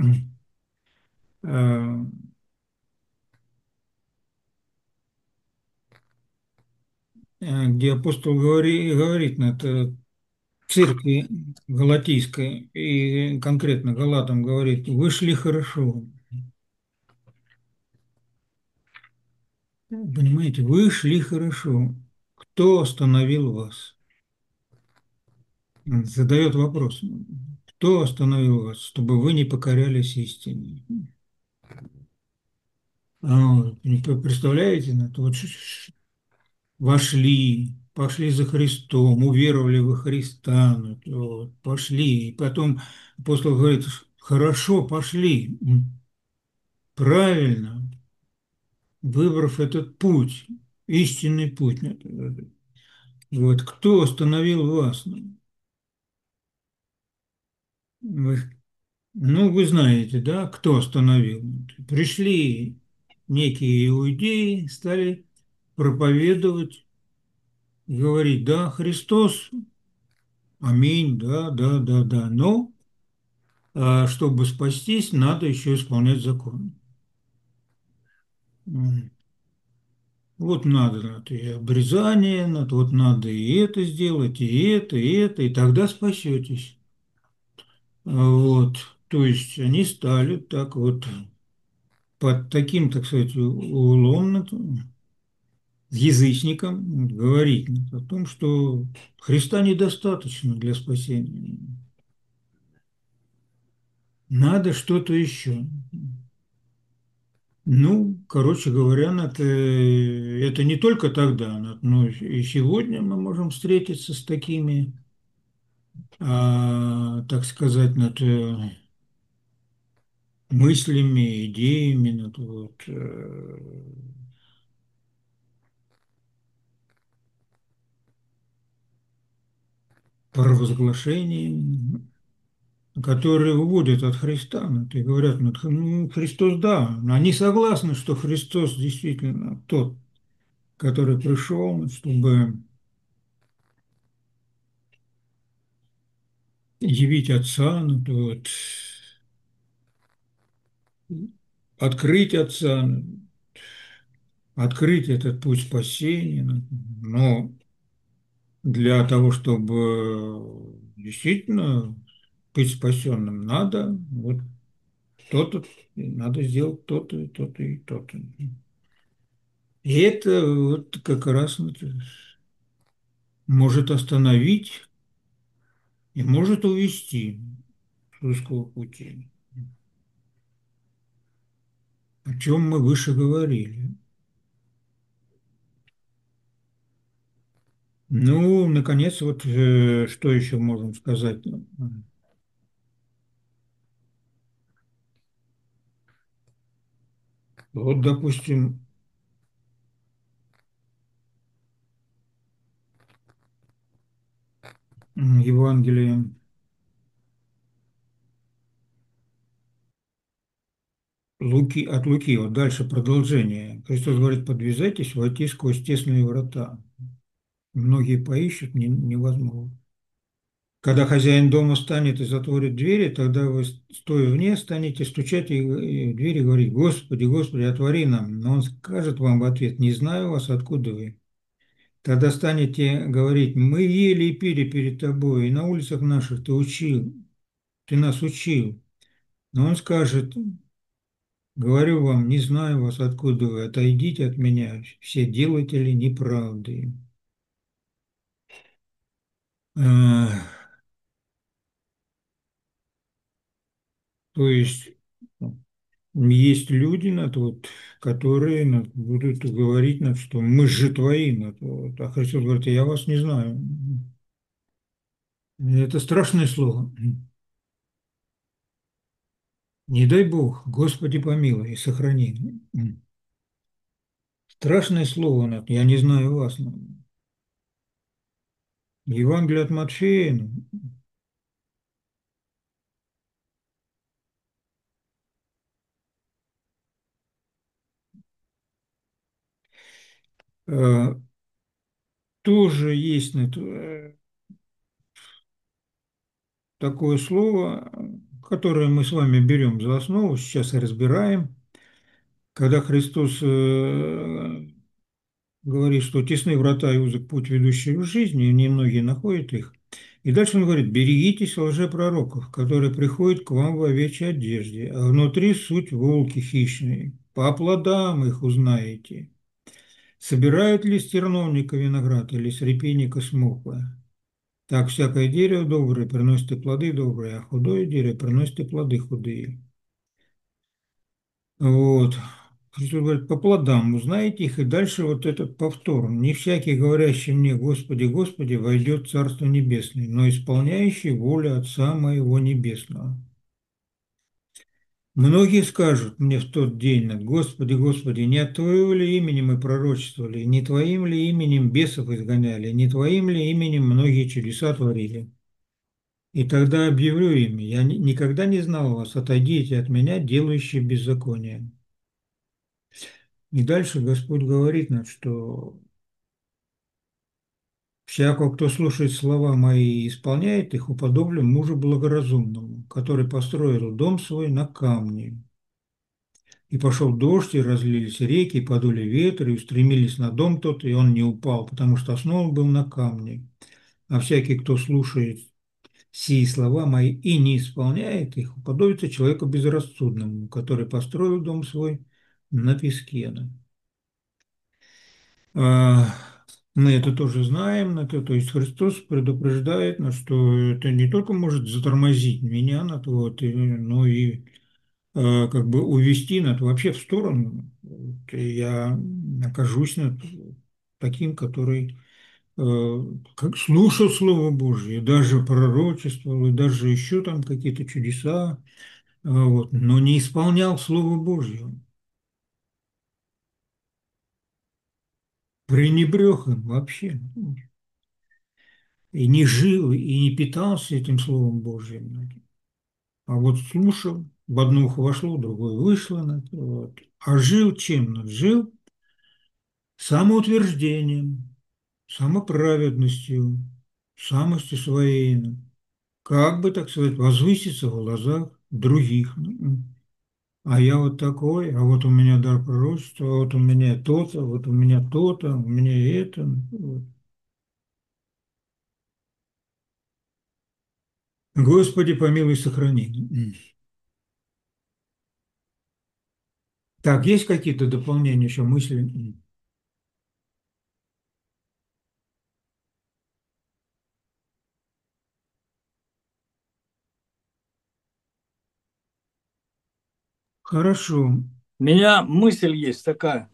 э, где апостол говорит на это церкви галатийской, и конкретно Галатам говорит, вы шли хорошо. Понимаете, вы шли хорошо. Кто остановил вас? Задает вопрос. Кто остановил вас, чтобы вы не покорялись истине? Вот. Представляете, вот вошли, пошли за Христом, уверовали во Христа, вот, пошли. И потом апостол говорит, хорошо, пошли, правильно, выбрав этот путь, истинный путь. Вот, кто остановил вас? Вы, ну, вы знаете, да, кто остановил? Пришли некие иудеи, стали проповедовать, говорить, да, Христос, аминь, да, да, да, да, но чтобы спастись, надо еще исполнять закон. Вот надо и обрезание, вот надо и это сделать, и это, и тогда спасетесь. Вот, то есть они стали так вот под таким, так сказать, углом, язычникам говорить о том, что Христа недостаточно для спасения. Надо что-то еще. Ну, короче говоря, это не только тогда, но и сегодня мы можем встретиться с такими, так сказать, мыслями, идеями, провозглашениями, которые уводят от Христа. И говорят, Христос, да, они согласны, что Христос действительно тот, который пришел, чтобы явить Отца, открыть Отца, открыть этот путь спасения. Но для того, чтобы действительно быть спасенным, надо вот то-то, надо сделать то-то, и то-то, и то-то. И это вот как раз может остановить и может увести с русского пути, о чем мы выше говорили. Ну, наконец, что еще можем сказать? Вот, допустим, Евангелие Луки, от Луки, вот дальше продолжение. Христос говорит, подвязайтесь, войти сквозь тесные врата. Многие поищут, невозможно. Когда хозяин дома станет и затворит двери, тогда вы, стоя вне, станете стучать и в двери говорить, Господи, Господи, отвори нам. Но он скажет вам в ответ, не знаю вас, откуда вы. Тогда станете говорить, мы ели и пили перед тобой, и на улицах наших ты нас учил. Но он скажет, говорю вам, не знаю вас, откуда вы, отойдите от меня, все делатели неправды. Э, То есть есть люди, которые будут говорить, что мы же твои, а Христос говорит, я вас не знаю. Это страшное слово. Не дай Бог, Господи помилуй и сохрани. Страшное слово, я не знаю вас. Евангелие от Матфея, э, тоже есть такое слово, которое мы с вами берем за основу, сейчас и разбираем. Когда Христос говорит, что тесны врата и узок путь, ведущий в жизнь, и немногие находят их. И дальше он говорит, берегитесь лжепророков, которые приходят к вам в овечьей одежде, а внутри суть волки хищные. По плодам их узнаете. Собирают ли с терновника виноград или с репейника смоквы? Так всякое дерево доброе приносит и плоды добрые, а худое дерево приносит и плоды худые. Вот. Христос говорит, по плодам узнаете их, и дальше вот этот повтор. Не всякий, говорящий мне, Господи, Господи, войдет в Царство Небесное, но исполняющий волю Отца Моего Небесного. Многие скажут мне в тот день, Господи, Господи, не от Твоего ли имени мы пророчествовали, не Твоим ли именем бесов изгоняли, не Твоим ли именем многие чудеса творили? И тогда объявлю им, я никогда не знал вас, отойдите от меня, делающие беззаконие. И дальше Господь говорит нам, что всякого, кто слушает слова мои и исполняет их, уподоблю мужу благоразумному, который построил дом свой на камне. И пошел дождь, и разлились реки, и подули ветры, и устремились на дом тот, и он не упал, потому что основан был на камне. А всякий, кто слушает сии слова мои и не исполняет их, уподобится человеку безрассудному, который построил дом свой на песке. А, Мы это тоже знаем, то есть Христос предупреждает нас, что это не только может затормозить меня, но и как бы увести вообще в сторону. Я окажусь таким, который как слушал Слово Божье, даже пророчествовал, и даже еще там какие-то чудеса вот, но не исполнял Слово Божье, пренебрег им вообще, и не жил, и не питался этим Словом Божьим. А вот слушал, в одно ухо вошло, в другое вышло. Вот. А жил чем? Жил самоутверждением, самоправедностью, самостью своей. Как бы, так сказать, возвыситься в глазах других. А я вот такой, а вот у меня дар пророчества, а вот у меня то-то, вот у меня то-то, у меня это. Вот. Господи, помилуй, сохрани. Так, есть какие-то дополнения еще, мысли? Хорошо. У меня мысль есть такая.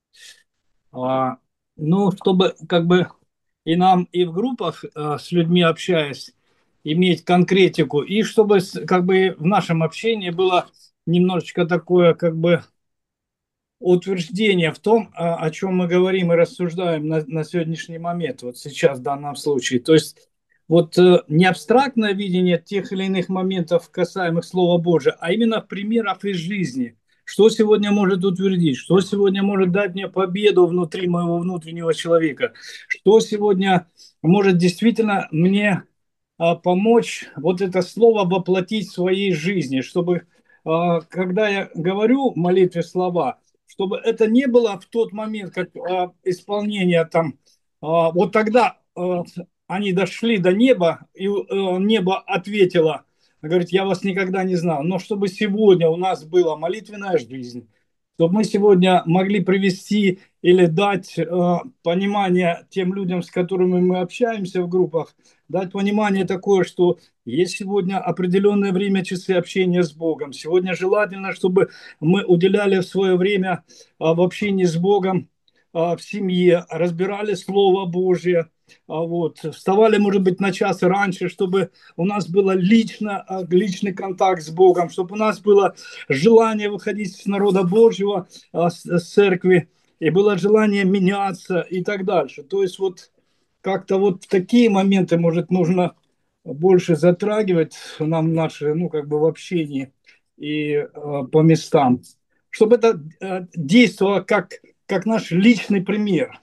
А, ну, чтобы как бы и нам, и в группах с людьми общаясь, иметь конкретику, и чтобы как бы в нашем общении было немножечко такое как бы утверждение в том, о чем мы говорим и рассуждаем на сегодняшний момент, вот сейчас в данном случае. То есть вот не абстрактное видение тех или иных моментов, касаемых Слова Божия, а именно примеров из жизни. Что сегодня может утвердить, что сегодня может дать мне победу внутри моего внутреннего человека, что сегодня может действительно мне помочь вот это слово воплотить в своей жизни, чтобы, когда я говорю в молитве слова, чтобы это не было в тот момент, как исполнение там, вот тогда они дошли до неба, и небо ответило, говорит, я вас никогда не знал, но чтобы сегодня у нас была молитвенная жизнь, чтобы мы сегодня могли привести или дать понимание тем людям, с которыми мы общаемся в группах, дать понимание такое, что есть сегодня определенное время, часы общения с Богом. Сегодня желательно, чтобы мы уделяли свое время в общении с Богом в семье, разбирали Слово Божье, вот, вставали, может быть, на час раньше, чтобы у нас был личный контакт с Богом, чтобы у нас было желание выходить с народа Божьего, с церкви, и было желание меняться и так дальше. То есть вот как-то вот такие моменты, может, нужно больше затрагивать нам наши, ну, как бы в общении и по местам, чтобы это действовало как наш личный пример.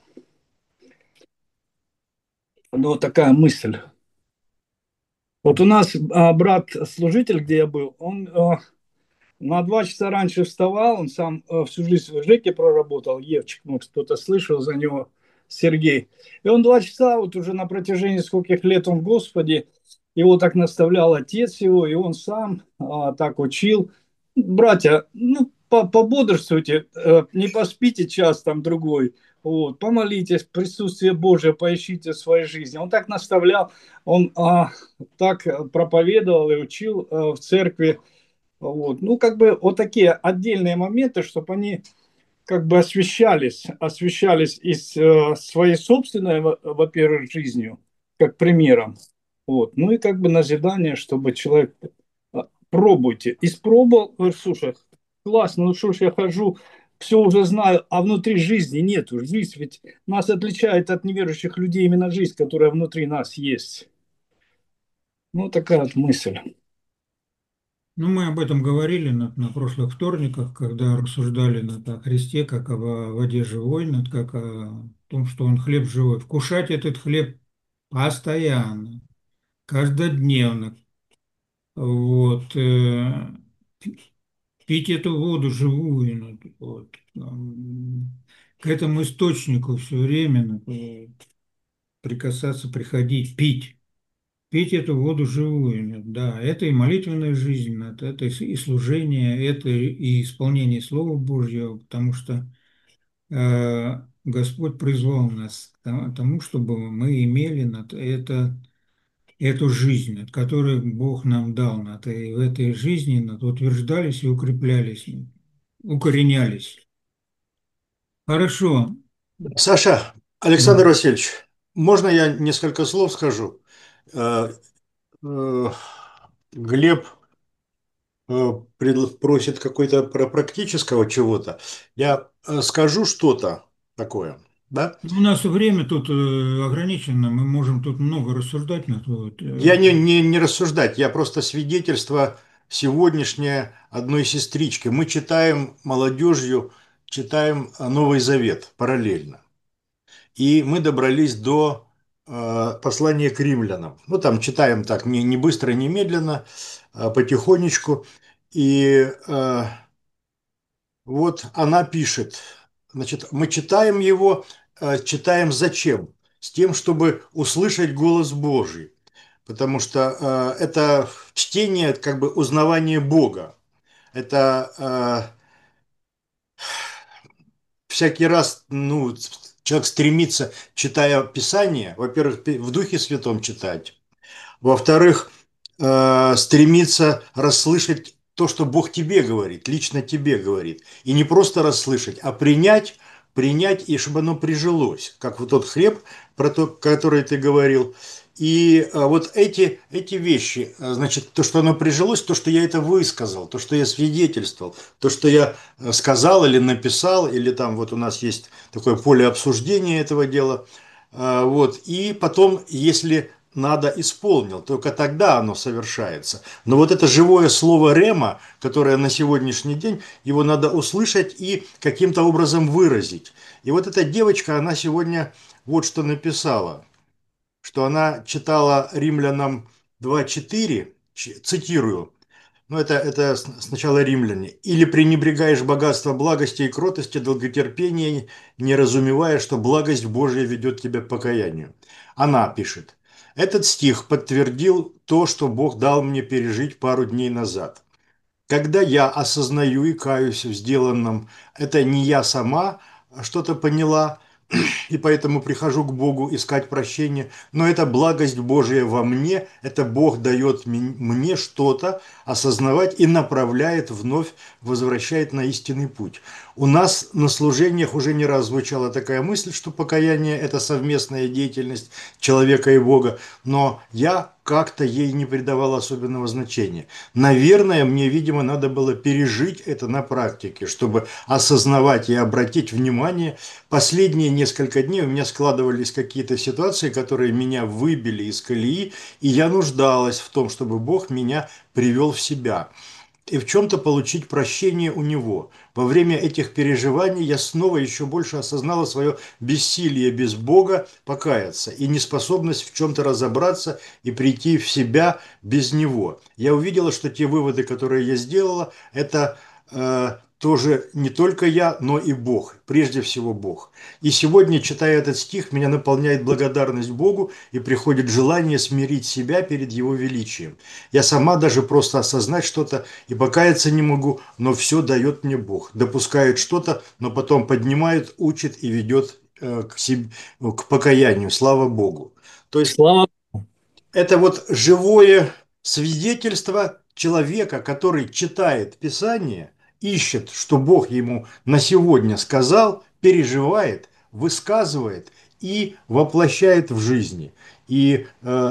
Ну, вот такая мысль. Вот у нас брат-служитель, где я был, он на 2 часа раньше вставал, он сам всю жизнь в ЖЭКе проработал, Евчик, может, кто-то слышал за него, Сергей. И он 2 часа, вот уже на протяжении скольких лет он в Господе, его так наставлял отец его, и он сам так учил. Братья, ну, пободрствуйте, не поспите час там другой, вот, помолитесь, присутствие Божие поищите в своей жизни. Он так наставлял, он так проповедовал и учил в церкви. Вот. Ну, как бы вот такие отдельные моменты, чтобы они как бы освещались из своей собственной, во-первых, жизнью, как примером. Вот. Ну и как бы назидание, чтобы человек пробуйте. Испробовал, слушай, классно, ну что ж я хожу, все уже знаю, а внутри жизни нету. Жизнь ведь нас отличает от неверующих людей именно жизнь, которая внутри нас есть. Ну, такая вот мысль. Ну, мы об этом говорили на прошлых вторниках, когда рассуждали о Христе, как о воде живой, как о том, что Он хлеб живой. Вкушать этот хлеб постоянно, каждодневно. Вот, пить эту воду живую, вот, к этому источнику все время прикасаться, приходить, пить. Пить эту воду живую, да, это и молитвенная жизнь, это и служение, это и исполнение Слова Божьего, потому что Господь призвал нас к тому, чтобы мы имели эту жизнь, которую Бог нам дал, и в этой жизни утверждались и укреплялись, укоренялись. Хорошо. Саша, Александр Васильевич, можно я несколько слов скажу? Глеб просит какой-то практического чего-то, я скажу что-то такое, да? У нас время тут ограничено, мы можем тут много рассуждать на то. Я не рассуждать, я просто свидетельство сегодняшнее одной сестрички. Мы читаем молодежью, читаем Новый Завет параллельно. И мы добрались до послания к римлянам. Ну, там читаем так, не быстро, не медленно, а потихонечку. И вот она пишет, значит, мы читаем его, читаем зачем? С тем, чтобы услышать голос Божий. Потому что это чтение, как бы узнавание Бога. Это всякий раз, ну, человек стремится, читая Писание, во-первых, в Духе Святом читать, во-вторых, стремиться расслышать то, что Бог тебе говорит, лично тебе говорит. И не просто расслышать, а принять, и чтобы оно прижилось. Как вот тот хлеб, про то, который ты говорил. И вот эти вещи, значит, то, что оно прижилось, то, что я это высказал, то, что я свидетельствовал, то, что я сказал или написал, или там вот у нас есть такое поле обсуждения этого дела. Вот. И потом, если надо, исполнил, только тогда оно совершается. Но вот это живое слово рема, которое на сегодняшний день, его надо услышать и каким-то образом выразить. И вот эта девочка, она сегодня вот что написала, что она читала Римлянам 2:4, цитирую, ну, это сначала римляне. «Или пренебрегаешь богатство благости и кротости, долготерпения, не разумевая, что благость Божия ведет тебя к покаянию». Она пишет. Этот стих подтвердил то, что Бог дал мне пережить пару дней назад. Когда я осознаю и каюсь в сделанном, это не я сама что-то поняла, и поэтому прихожу к Богу искать прощения. Но это благость Божия во мне, это Бог дает мне что-то осознавать и направляет вновь, возвращает на истинный путь. У нас на служениях уже не раз звучала такая мысль, что покаяние – это совместная деятельность человека и Бога, но я как-то ей не придавал особенного значения. Наверное, мне, видимо, надо было пережить это на практике, чтобы осознавать и обратить внимание. Последние несколько дней у меня складывались какие-то ситуации, которые меня выбили из колеи, и я нуждалась в том, чтобы Бог меня привел в себя и в чем-то получить прощение у Него. Во время этих переживаний я снова еще больше осознала свое бессилие без Бога покаяться и неспособность в чем-то разобраться и прийти в себя без Него. Я увидела, что те выводы, которые я сделала, это тоже не только я, но и Бог, прежде всего Бог. И сегодня, читая этот стих, меня наполняет благодарность Богу и приходит желание смирить себя перед Его величием. Я сама даже просто осознать что-то и покаяться не могу, но все дает мне Бог. Допускает что-то, но потом поднимает, учит и ведет к покаянию. Слава Богу. То есть Слава это вот живое свидетельство человека, который читает Писание, ищет, что Бог ему на сегодня сказал, переживает, высказывает и воплощает в жизни. И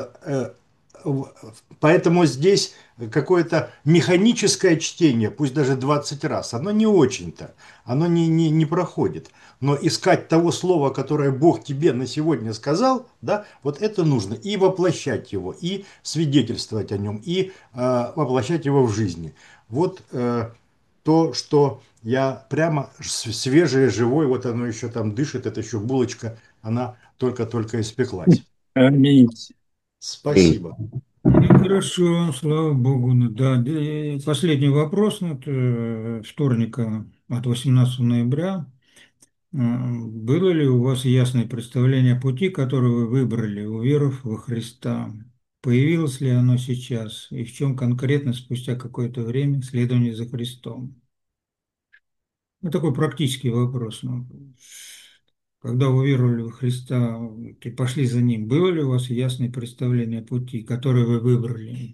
поэтому здесь какое-то механическое чтение, пусть даже 20 раз, оно не очень-то, оно не проходит. Но искать того слова, которое Бог тебе на сегодня сказал, да, вот это нужно. И воплощать его, и свидетельствовать о нем, и воплощать его в жизни. Вот то, что я прямо свежее, живое, вот оно еще там дышит, это еще булочка, она только-только испеклась. Аминь. Спасибо. Ну, хорошо, слава Богу. Ну, да, последний вопрос от вторника, от 18 ноября. Было ли у вас ясное представление о пути, который вы выбрали, уверовав во Христа? Появилось ли оно сейчас? И в чем конкретно спустя какое-то время следование за Христом? Ну, такой практический вопрос. Ну, когда вы уверовали во Христа и пошли за Ним, было ли у вас ясное представление о пути, который вы выбрали?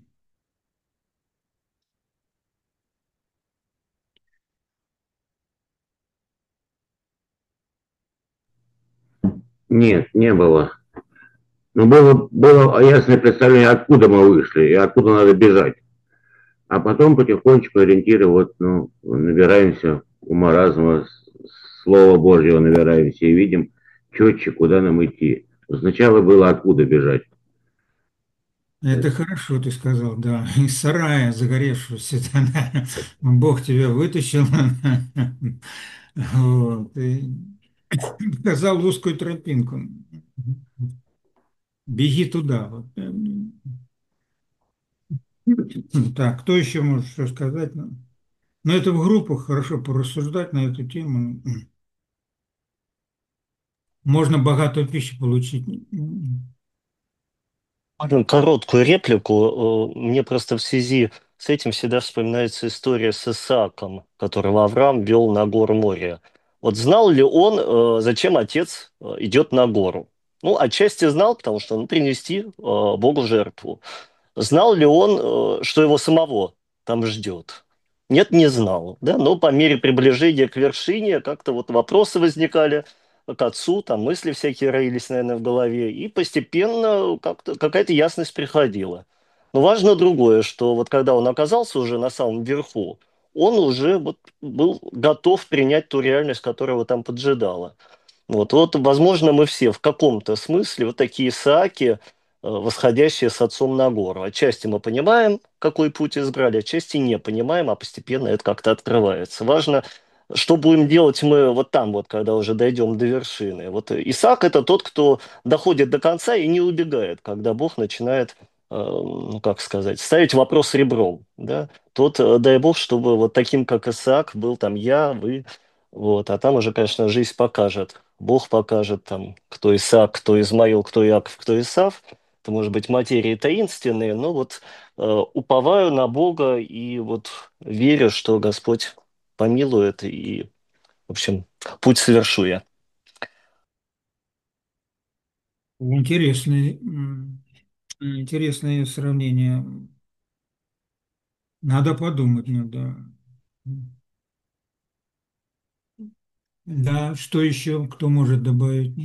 Нет, не было. Но было ясное представление, откуда мы вышли и откуда надо бежать. А потом потихонечку ориентиры вот, ну, набираемся ума разума, Слова Божьего набираемся и видим четче, куда нам идти. Сначала было откуда бежать. Это хорошо ты сказал, да. Из сарая загоревшегося, да, Бог тебя вытащил, вот, и показал узкую тропинку. Беги туда. Вот. Так, кто еще может что сказать? Ну, это в группах хорошо порассуждать на эту тему. Можно богатую пищу получить. Можно короткую реплику. Мне просто в связи с этим всегда вспоминается история с Исааком, которого Авраам вел на гору Мория. Вот знал ли он, зачем отец идет на гору? Ну, отчасти знал, потому что принести Богу жертву. Знал ли он, что его самого там ждет? Нет, не знал. Да? Но по мере приближения к вершине как-то вот вопросы возникали к отцу, там мысли всякие роились, наверное, в голове, и постепенно как-то какая-то ясность приходила. Но важно другое, что вот когда он оказался уже на самом верху, он уже вот был готов принять ту реальность, которая его там поджидала. Вот, возможно, мы все в каком-то смысле вот такие Исааки, восходящие с отцом на гору. Отчасти мы понимаем, какой путь избрали, отчасти не понимаем, а постепенно это как-то открывается. Важно, что будем делать мы вот там, вот, когда уже дойдем до вершины. Вот Исаак – это тот, кто доходит до конца и не убегает, когда Бог начинает, ну, как сказать, ставить вопрос ребром. Да? Тот, дай Бог, чтобы вот таким, как Исаак, был там я, вы, вот, а там уже, конечно, жизнь покажет. Бог покажет там, кто Исаак, кто Измаил, кто Иаков, кто Исав. Это, может быть, материи таинственные, но вот уповаю на Бога и вот верю, что Господь помилует и, в общем, путь совершу я. Интересное сравнение. Надо подумать, надо. Да, что еще, кто может добавить?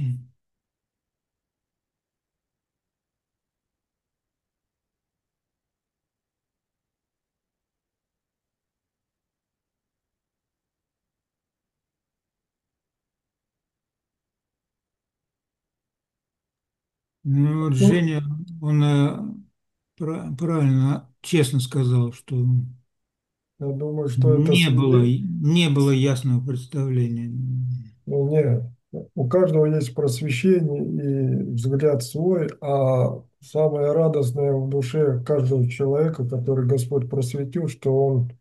Ну, вот Ну, Женя, он правильно, честно сказал, что я думаю, что это не было ясного представления. ну, нет. У каждого есть просвещение и взгляд свой, а самое радостное в душе каждого человека, который Господь просветил, что он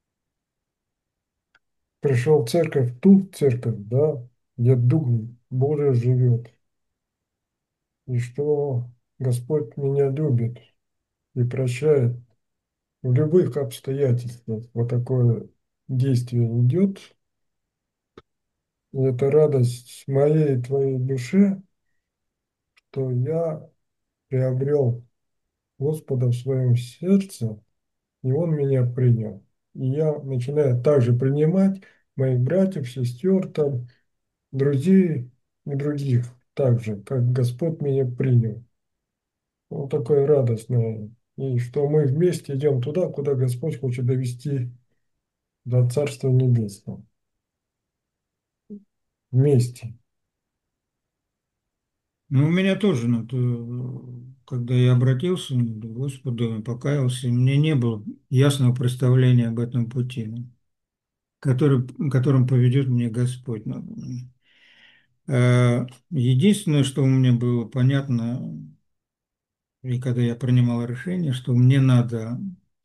пришел в церковь, ту церковь, да, где Дух Божий живет, и что Господь меня любит и прощает в любых обстоятельствах. Вот такое действие идет, и это радость моей и твоей душе, что я приобрел Господа в своем сердце, и Он меня принял. И я начинаю также принимать моих братьев, сестер, там, друзей и других, так же, как Господь меня принял. Вот такое радостное. И что мы вместе идем туда, куда Господь хочет довести до Царства Небесного. Вместе. Ну, у меня тоже, ну, когда я обратился к Господу, покаялся, мне не было ясного представления об этом пути, ну, которым поведет мне Господь. Ну, единственное, что у меня было понятно, и когда я принимал решение, что мне надо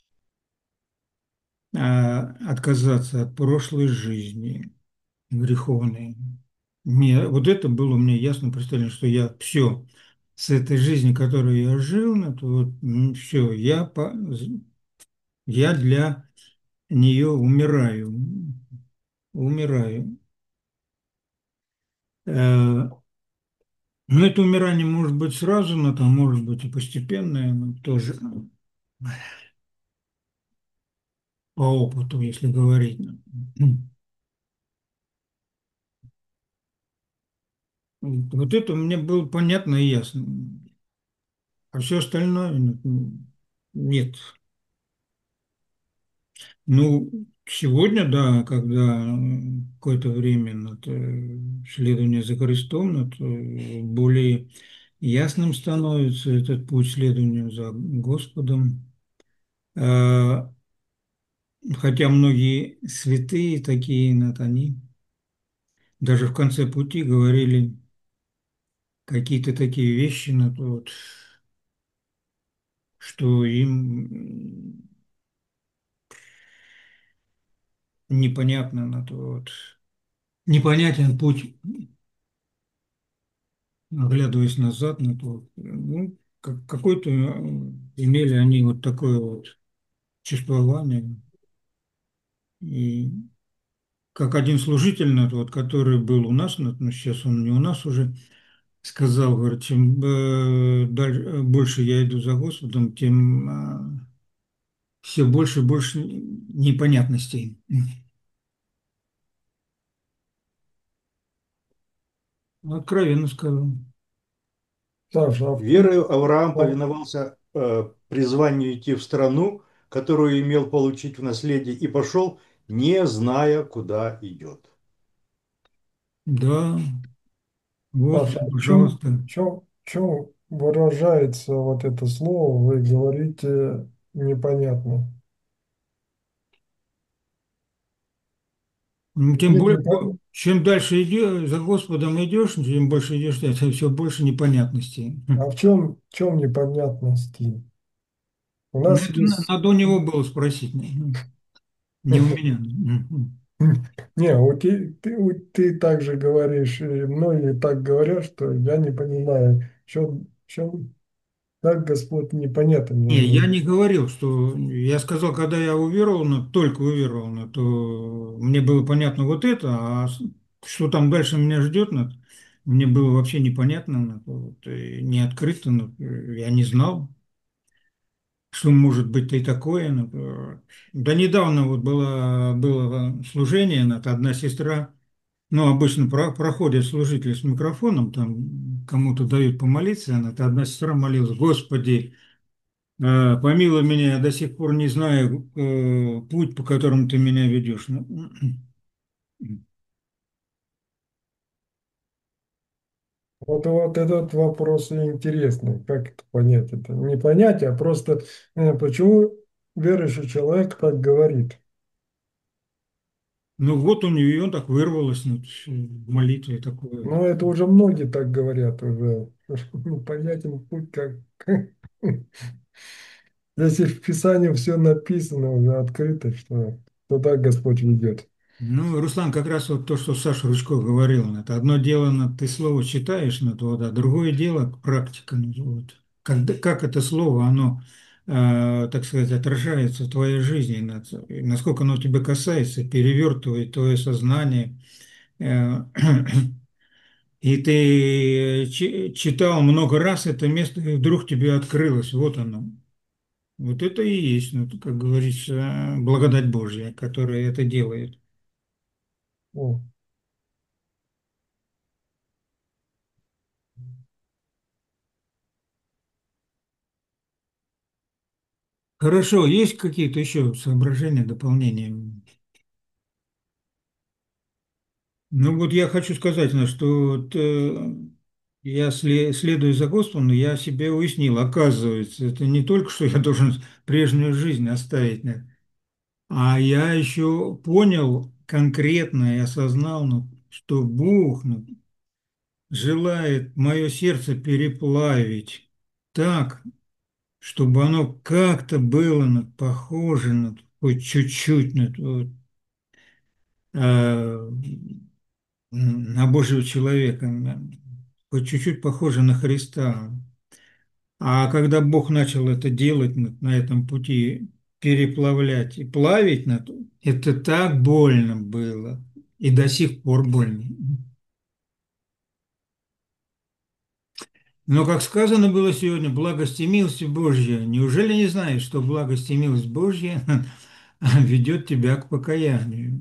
отказаться от прошлой жизни греховной. Вот это было мне ясно представление, что я все с этой жизни, которую я жил, ну, то вот, все, я для нее умираю. Умираю. Но это умирание может быть сразу, но там может быть и постепенное, но тоже по опыту, если говорить. Вот это мне было понятно и ясно. А все остальное нет. Ну, сегодня, да, когда какое-то время следование за Христом, более ясным становится этот путь следования за Господом. А, Хотя многие святые такие, они даже в конце пути говорили какие-то такие вещи, что им непонятно, непонятен путь, оглядываясь назад, какой-то имели они вот такое вот чувствование. И как один служитель, который был у нас, сейчас он не у нас уже, сказал, говорит, чем больше я иду за Господом, тем все больше и больше непонятностей. Откровенно сказал. Саша, Верою Авраам а- повиновался призванию идти в страну, которую имел получить в наследие, и пошел, не зная, куда идет. Да, вот, Саша, пожалуйста. чем выражается вот это слово, вы говорите непонятно. Тем Ведь более, непонятно. чем дальше идешь, за Господом идешь, тем больше идешь, это все больше непонятностей. А в чем непонятности? У Ну, нас это есть... надо у него было спросить, не у меня. Не, ты также говоришь, и многие так говорят, что я не понимаю, в чем так Господь непонятен Не, я мне. не говорил, что я сказал, когда я уверовал, только уверовал, то мне было понятно вот это, что там дальше меня ждет, мне было вообще непонятно, и не открыто, я не знал, что может быть и такое. Да недавно вот было служение, одна сестра, обычно проходят служители с микрофоном, там кому-то дают помолиться, одна сестра молилась: Господи, помилуй меня, я до сих пор не знаю путь, по которому ты меня ведешь. Вот этот вопрос и интересный, как это понять? Это не понять, а просто почему верующий человек так говорит? Ну вот у нее так вырвалось в молитве такое. Но это уже многие так говорят уже. Непонятен путь, как... Если в Писании все написано уже открыто, что туда Господь ведет. Ну, Руслан, как раз вот то, что Саша Ручко говорил, это одно дело, ты слово читаешь, а другое дело практика. Вот. Как это слово, оно, так сказать, отражается в твоей жизни, и насколько оно тебя касается, перевертывает твое сознание. э, И ты читал много раз это место, и вдруг тебе открылось, вот оно. Вот это и есть, как говорится, благодать Божья, которая это делает. О, Хорошо, есть какие-то еще соображения, дополнения? Ну вот я хочу сказать, что я следую за Господом, но я себе уяснил, оказывается, это не только, что я должен прежнюю жизнь оставить, а я еще понял конкретно и осознал, что Бог желает мое сердце переплавить так, чтобы оно как-то было похоже хоть чуть-чуть э, на Божьего человека, хоть чуть-чуть похоже на Христа. А когда Бог начал это делать на этом пути, переплавлять и плавить, это так больно было. И до сих пор больно. Но, как сказано было сегодня, благость и милость Божья. Неужели не знаешь, что благость и милость Божья ведет тебя к покаянию?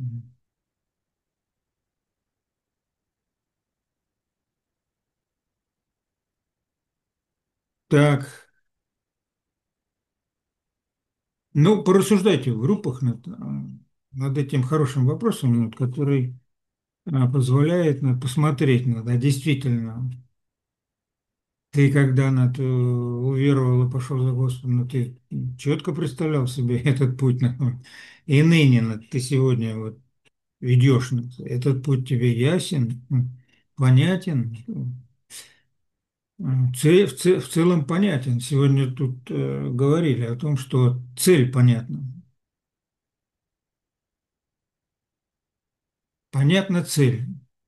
Так, Ну, порассуждайте в группах над этим хорошим вопросом, который позволяет посмотреть, действительно, ты когда уверовал и пошел за Господом, ты четко представлял себе этот путь, и ныне ты сегодня ведешь, этот путь тебе ясен, понятен, в целом понятен. Сегодня тут говорили о том, что цель понятна. Понятна цель.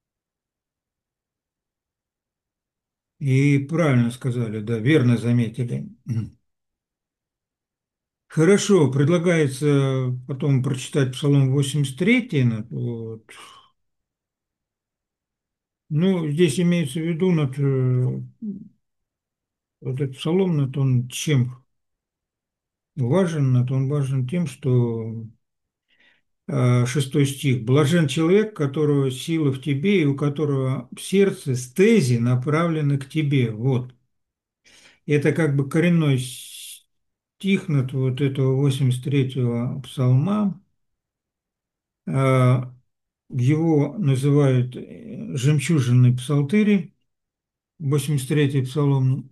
И правильно сказали, да, верно заметили. Хорошо, предлагается потом прочитать Псалом 83. Ну, здесь имеется в виду, вот этот Псалом, он чем важен? Он важен тем, что 6 стих. «Блажен человек, которого сила в тебе и у которого в сердце стези направлены к тебе». Вот. Это как бы коренной стих вот этого 83-го псалма. Его называют жемчужиной псалтыри, 83-й псалом.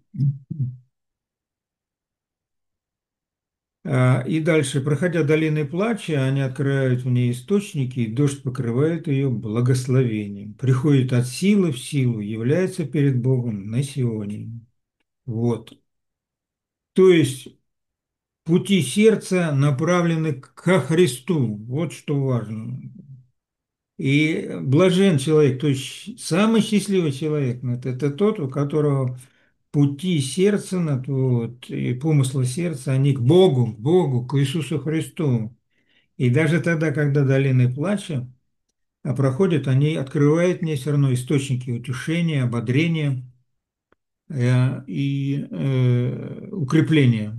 И дальше, проходя долиной плача, они открывают в ней источники, и дождь покрывает ее благословением. Приходит от силы в силу, является перед Богом на Сионе. Вот. То есть пути сердца направлены ко Христу. Вот что важно. И блажен человек, то есть самый счастливый человек, это тот, у которого пути сердца и помыслы сердца, они к Богу, к Иисусу Христу. И даже тогда, когда долины плача проходят, они открывают мне все равно источники утешения, ободрения и укрепления.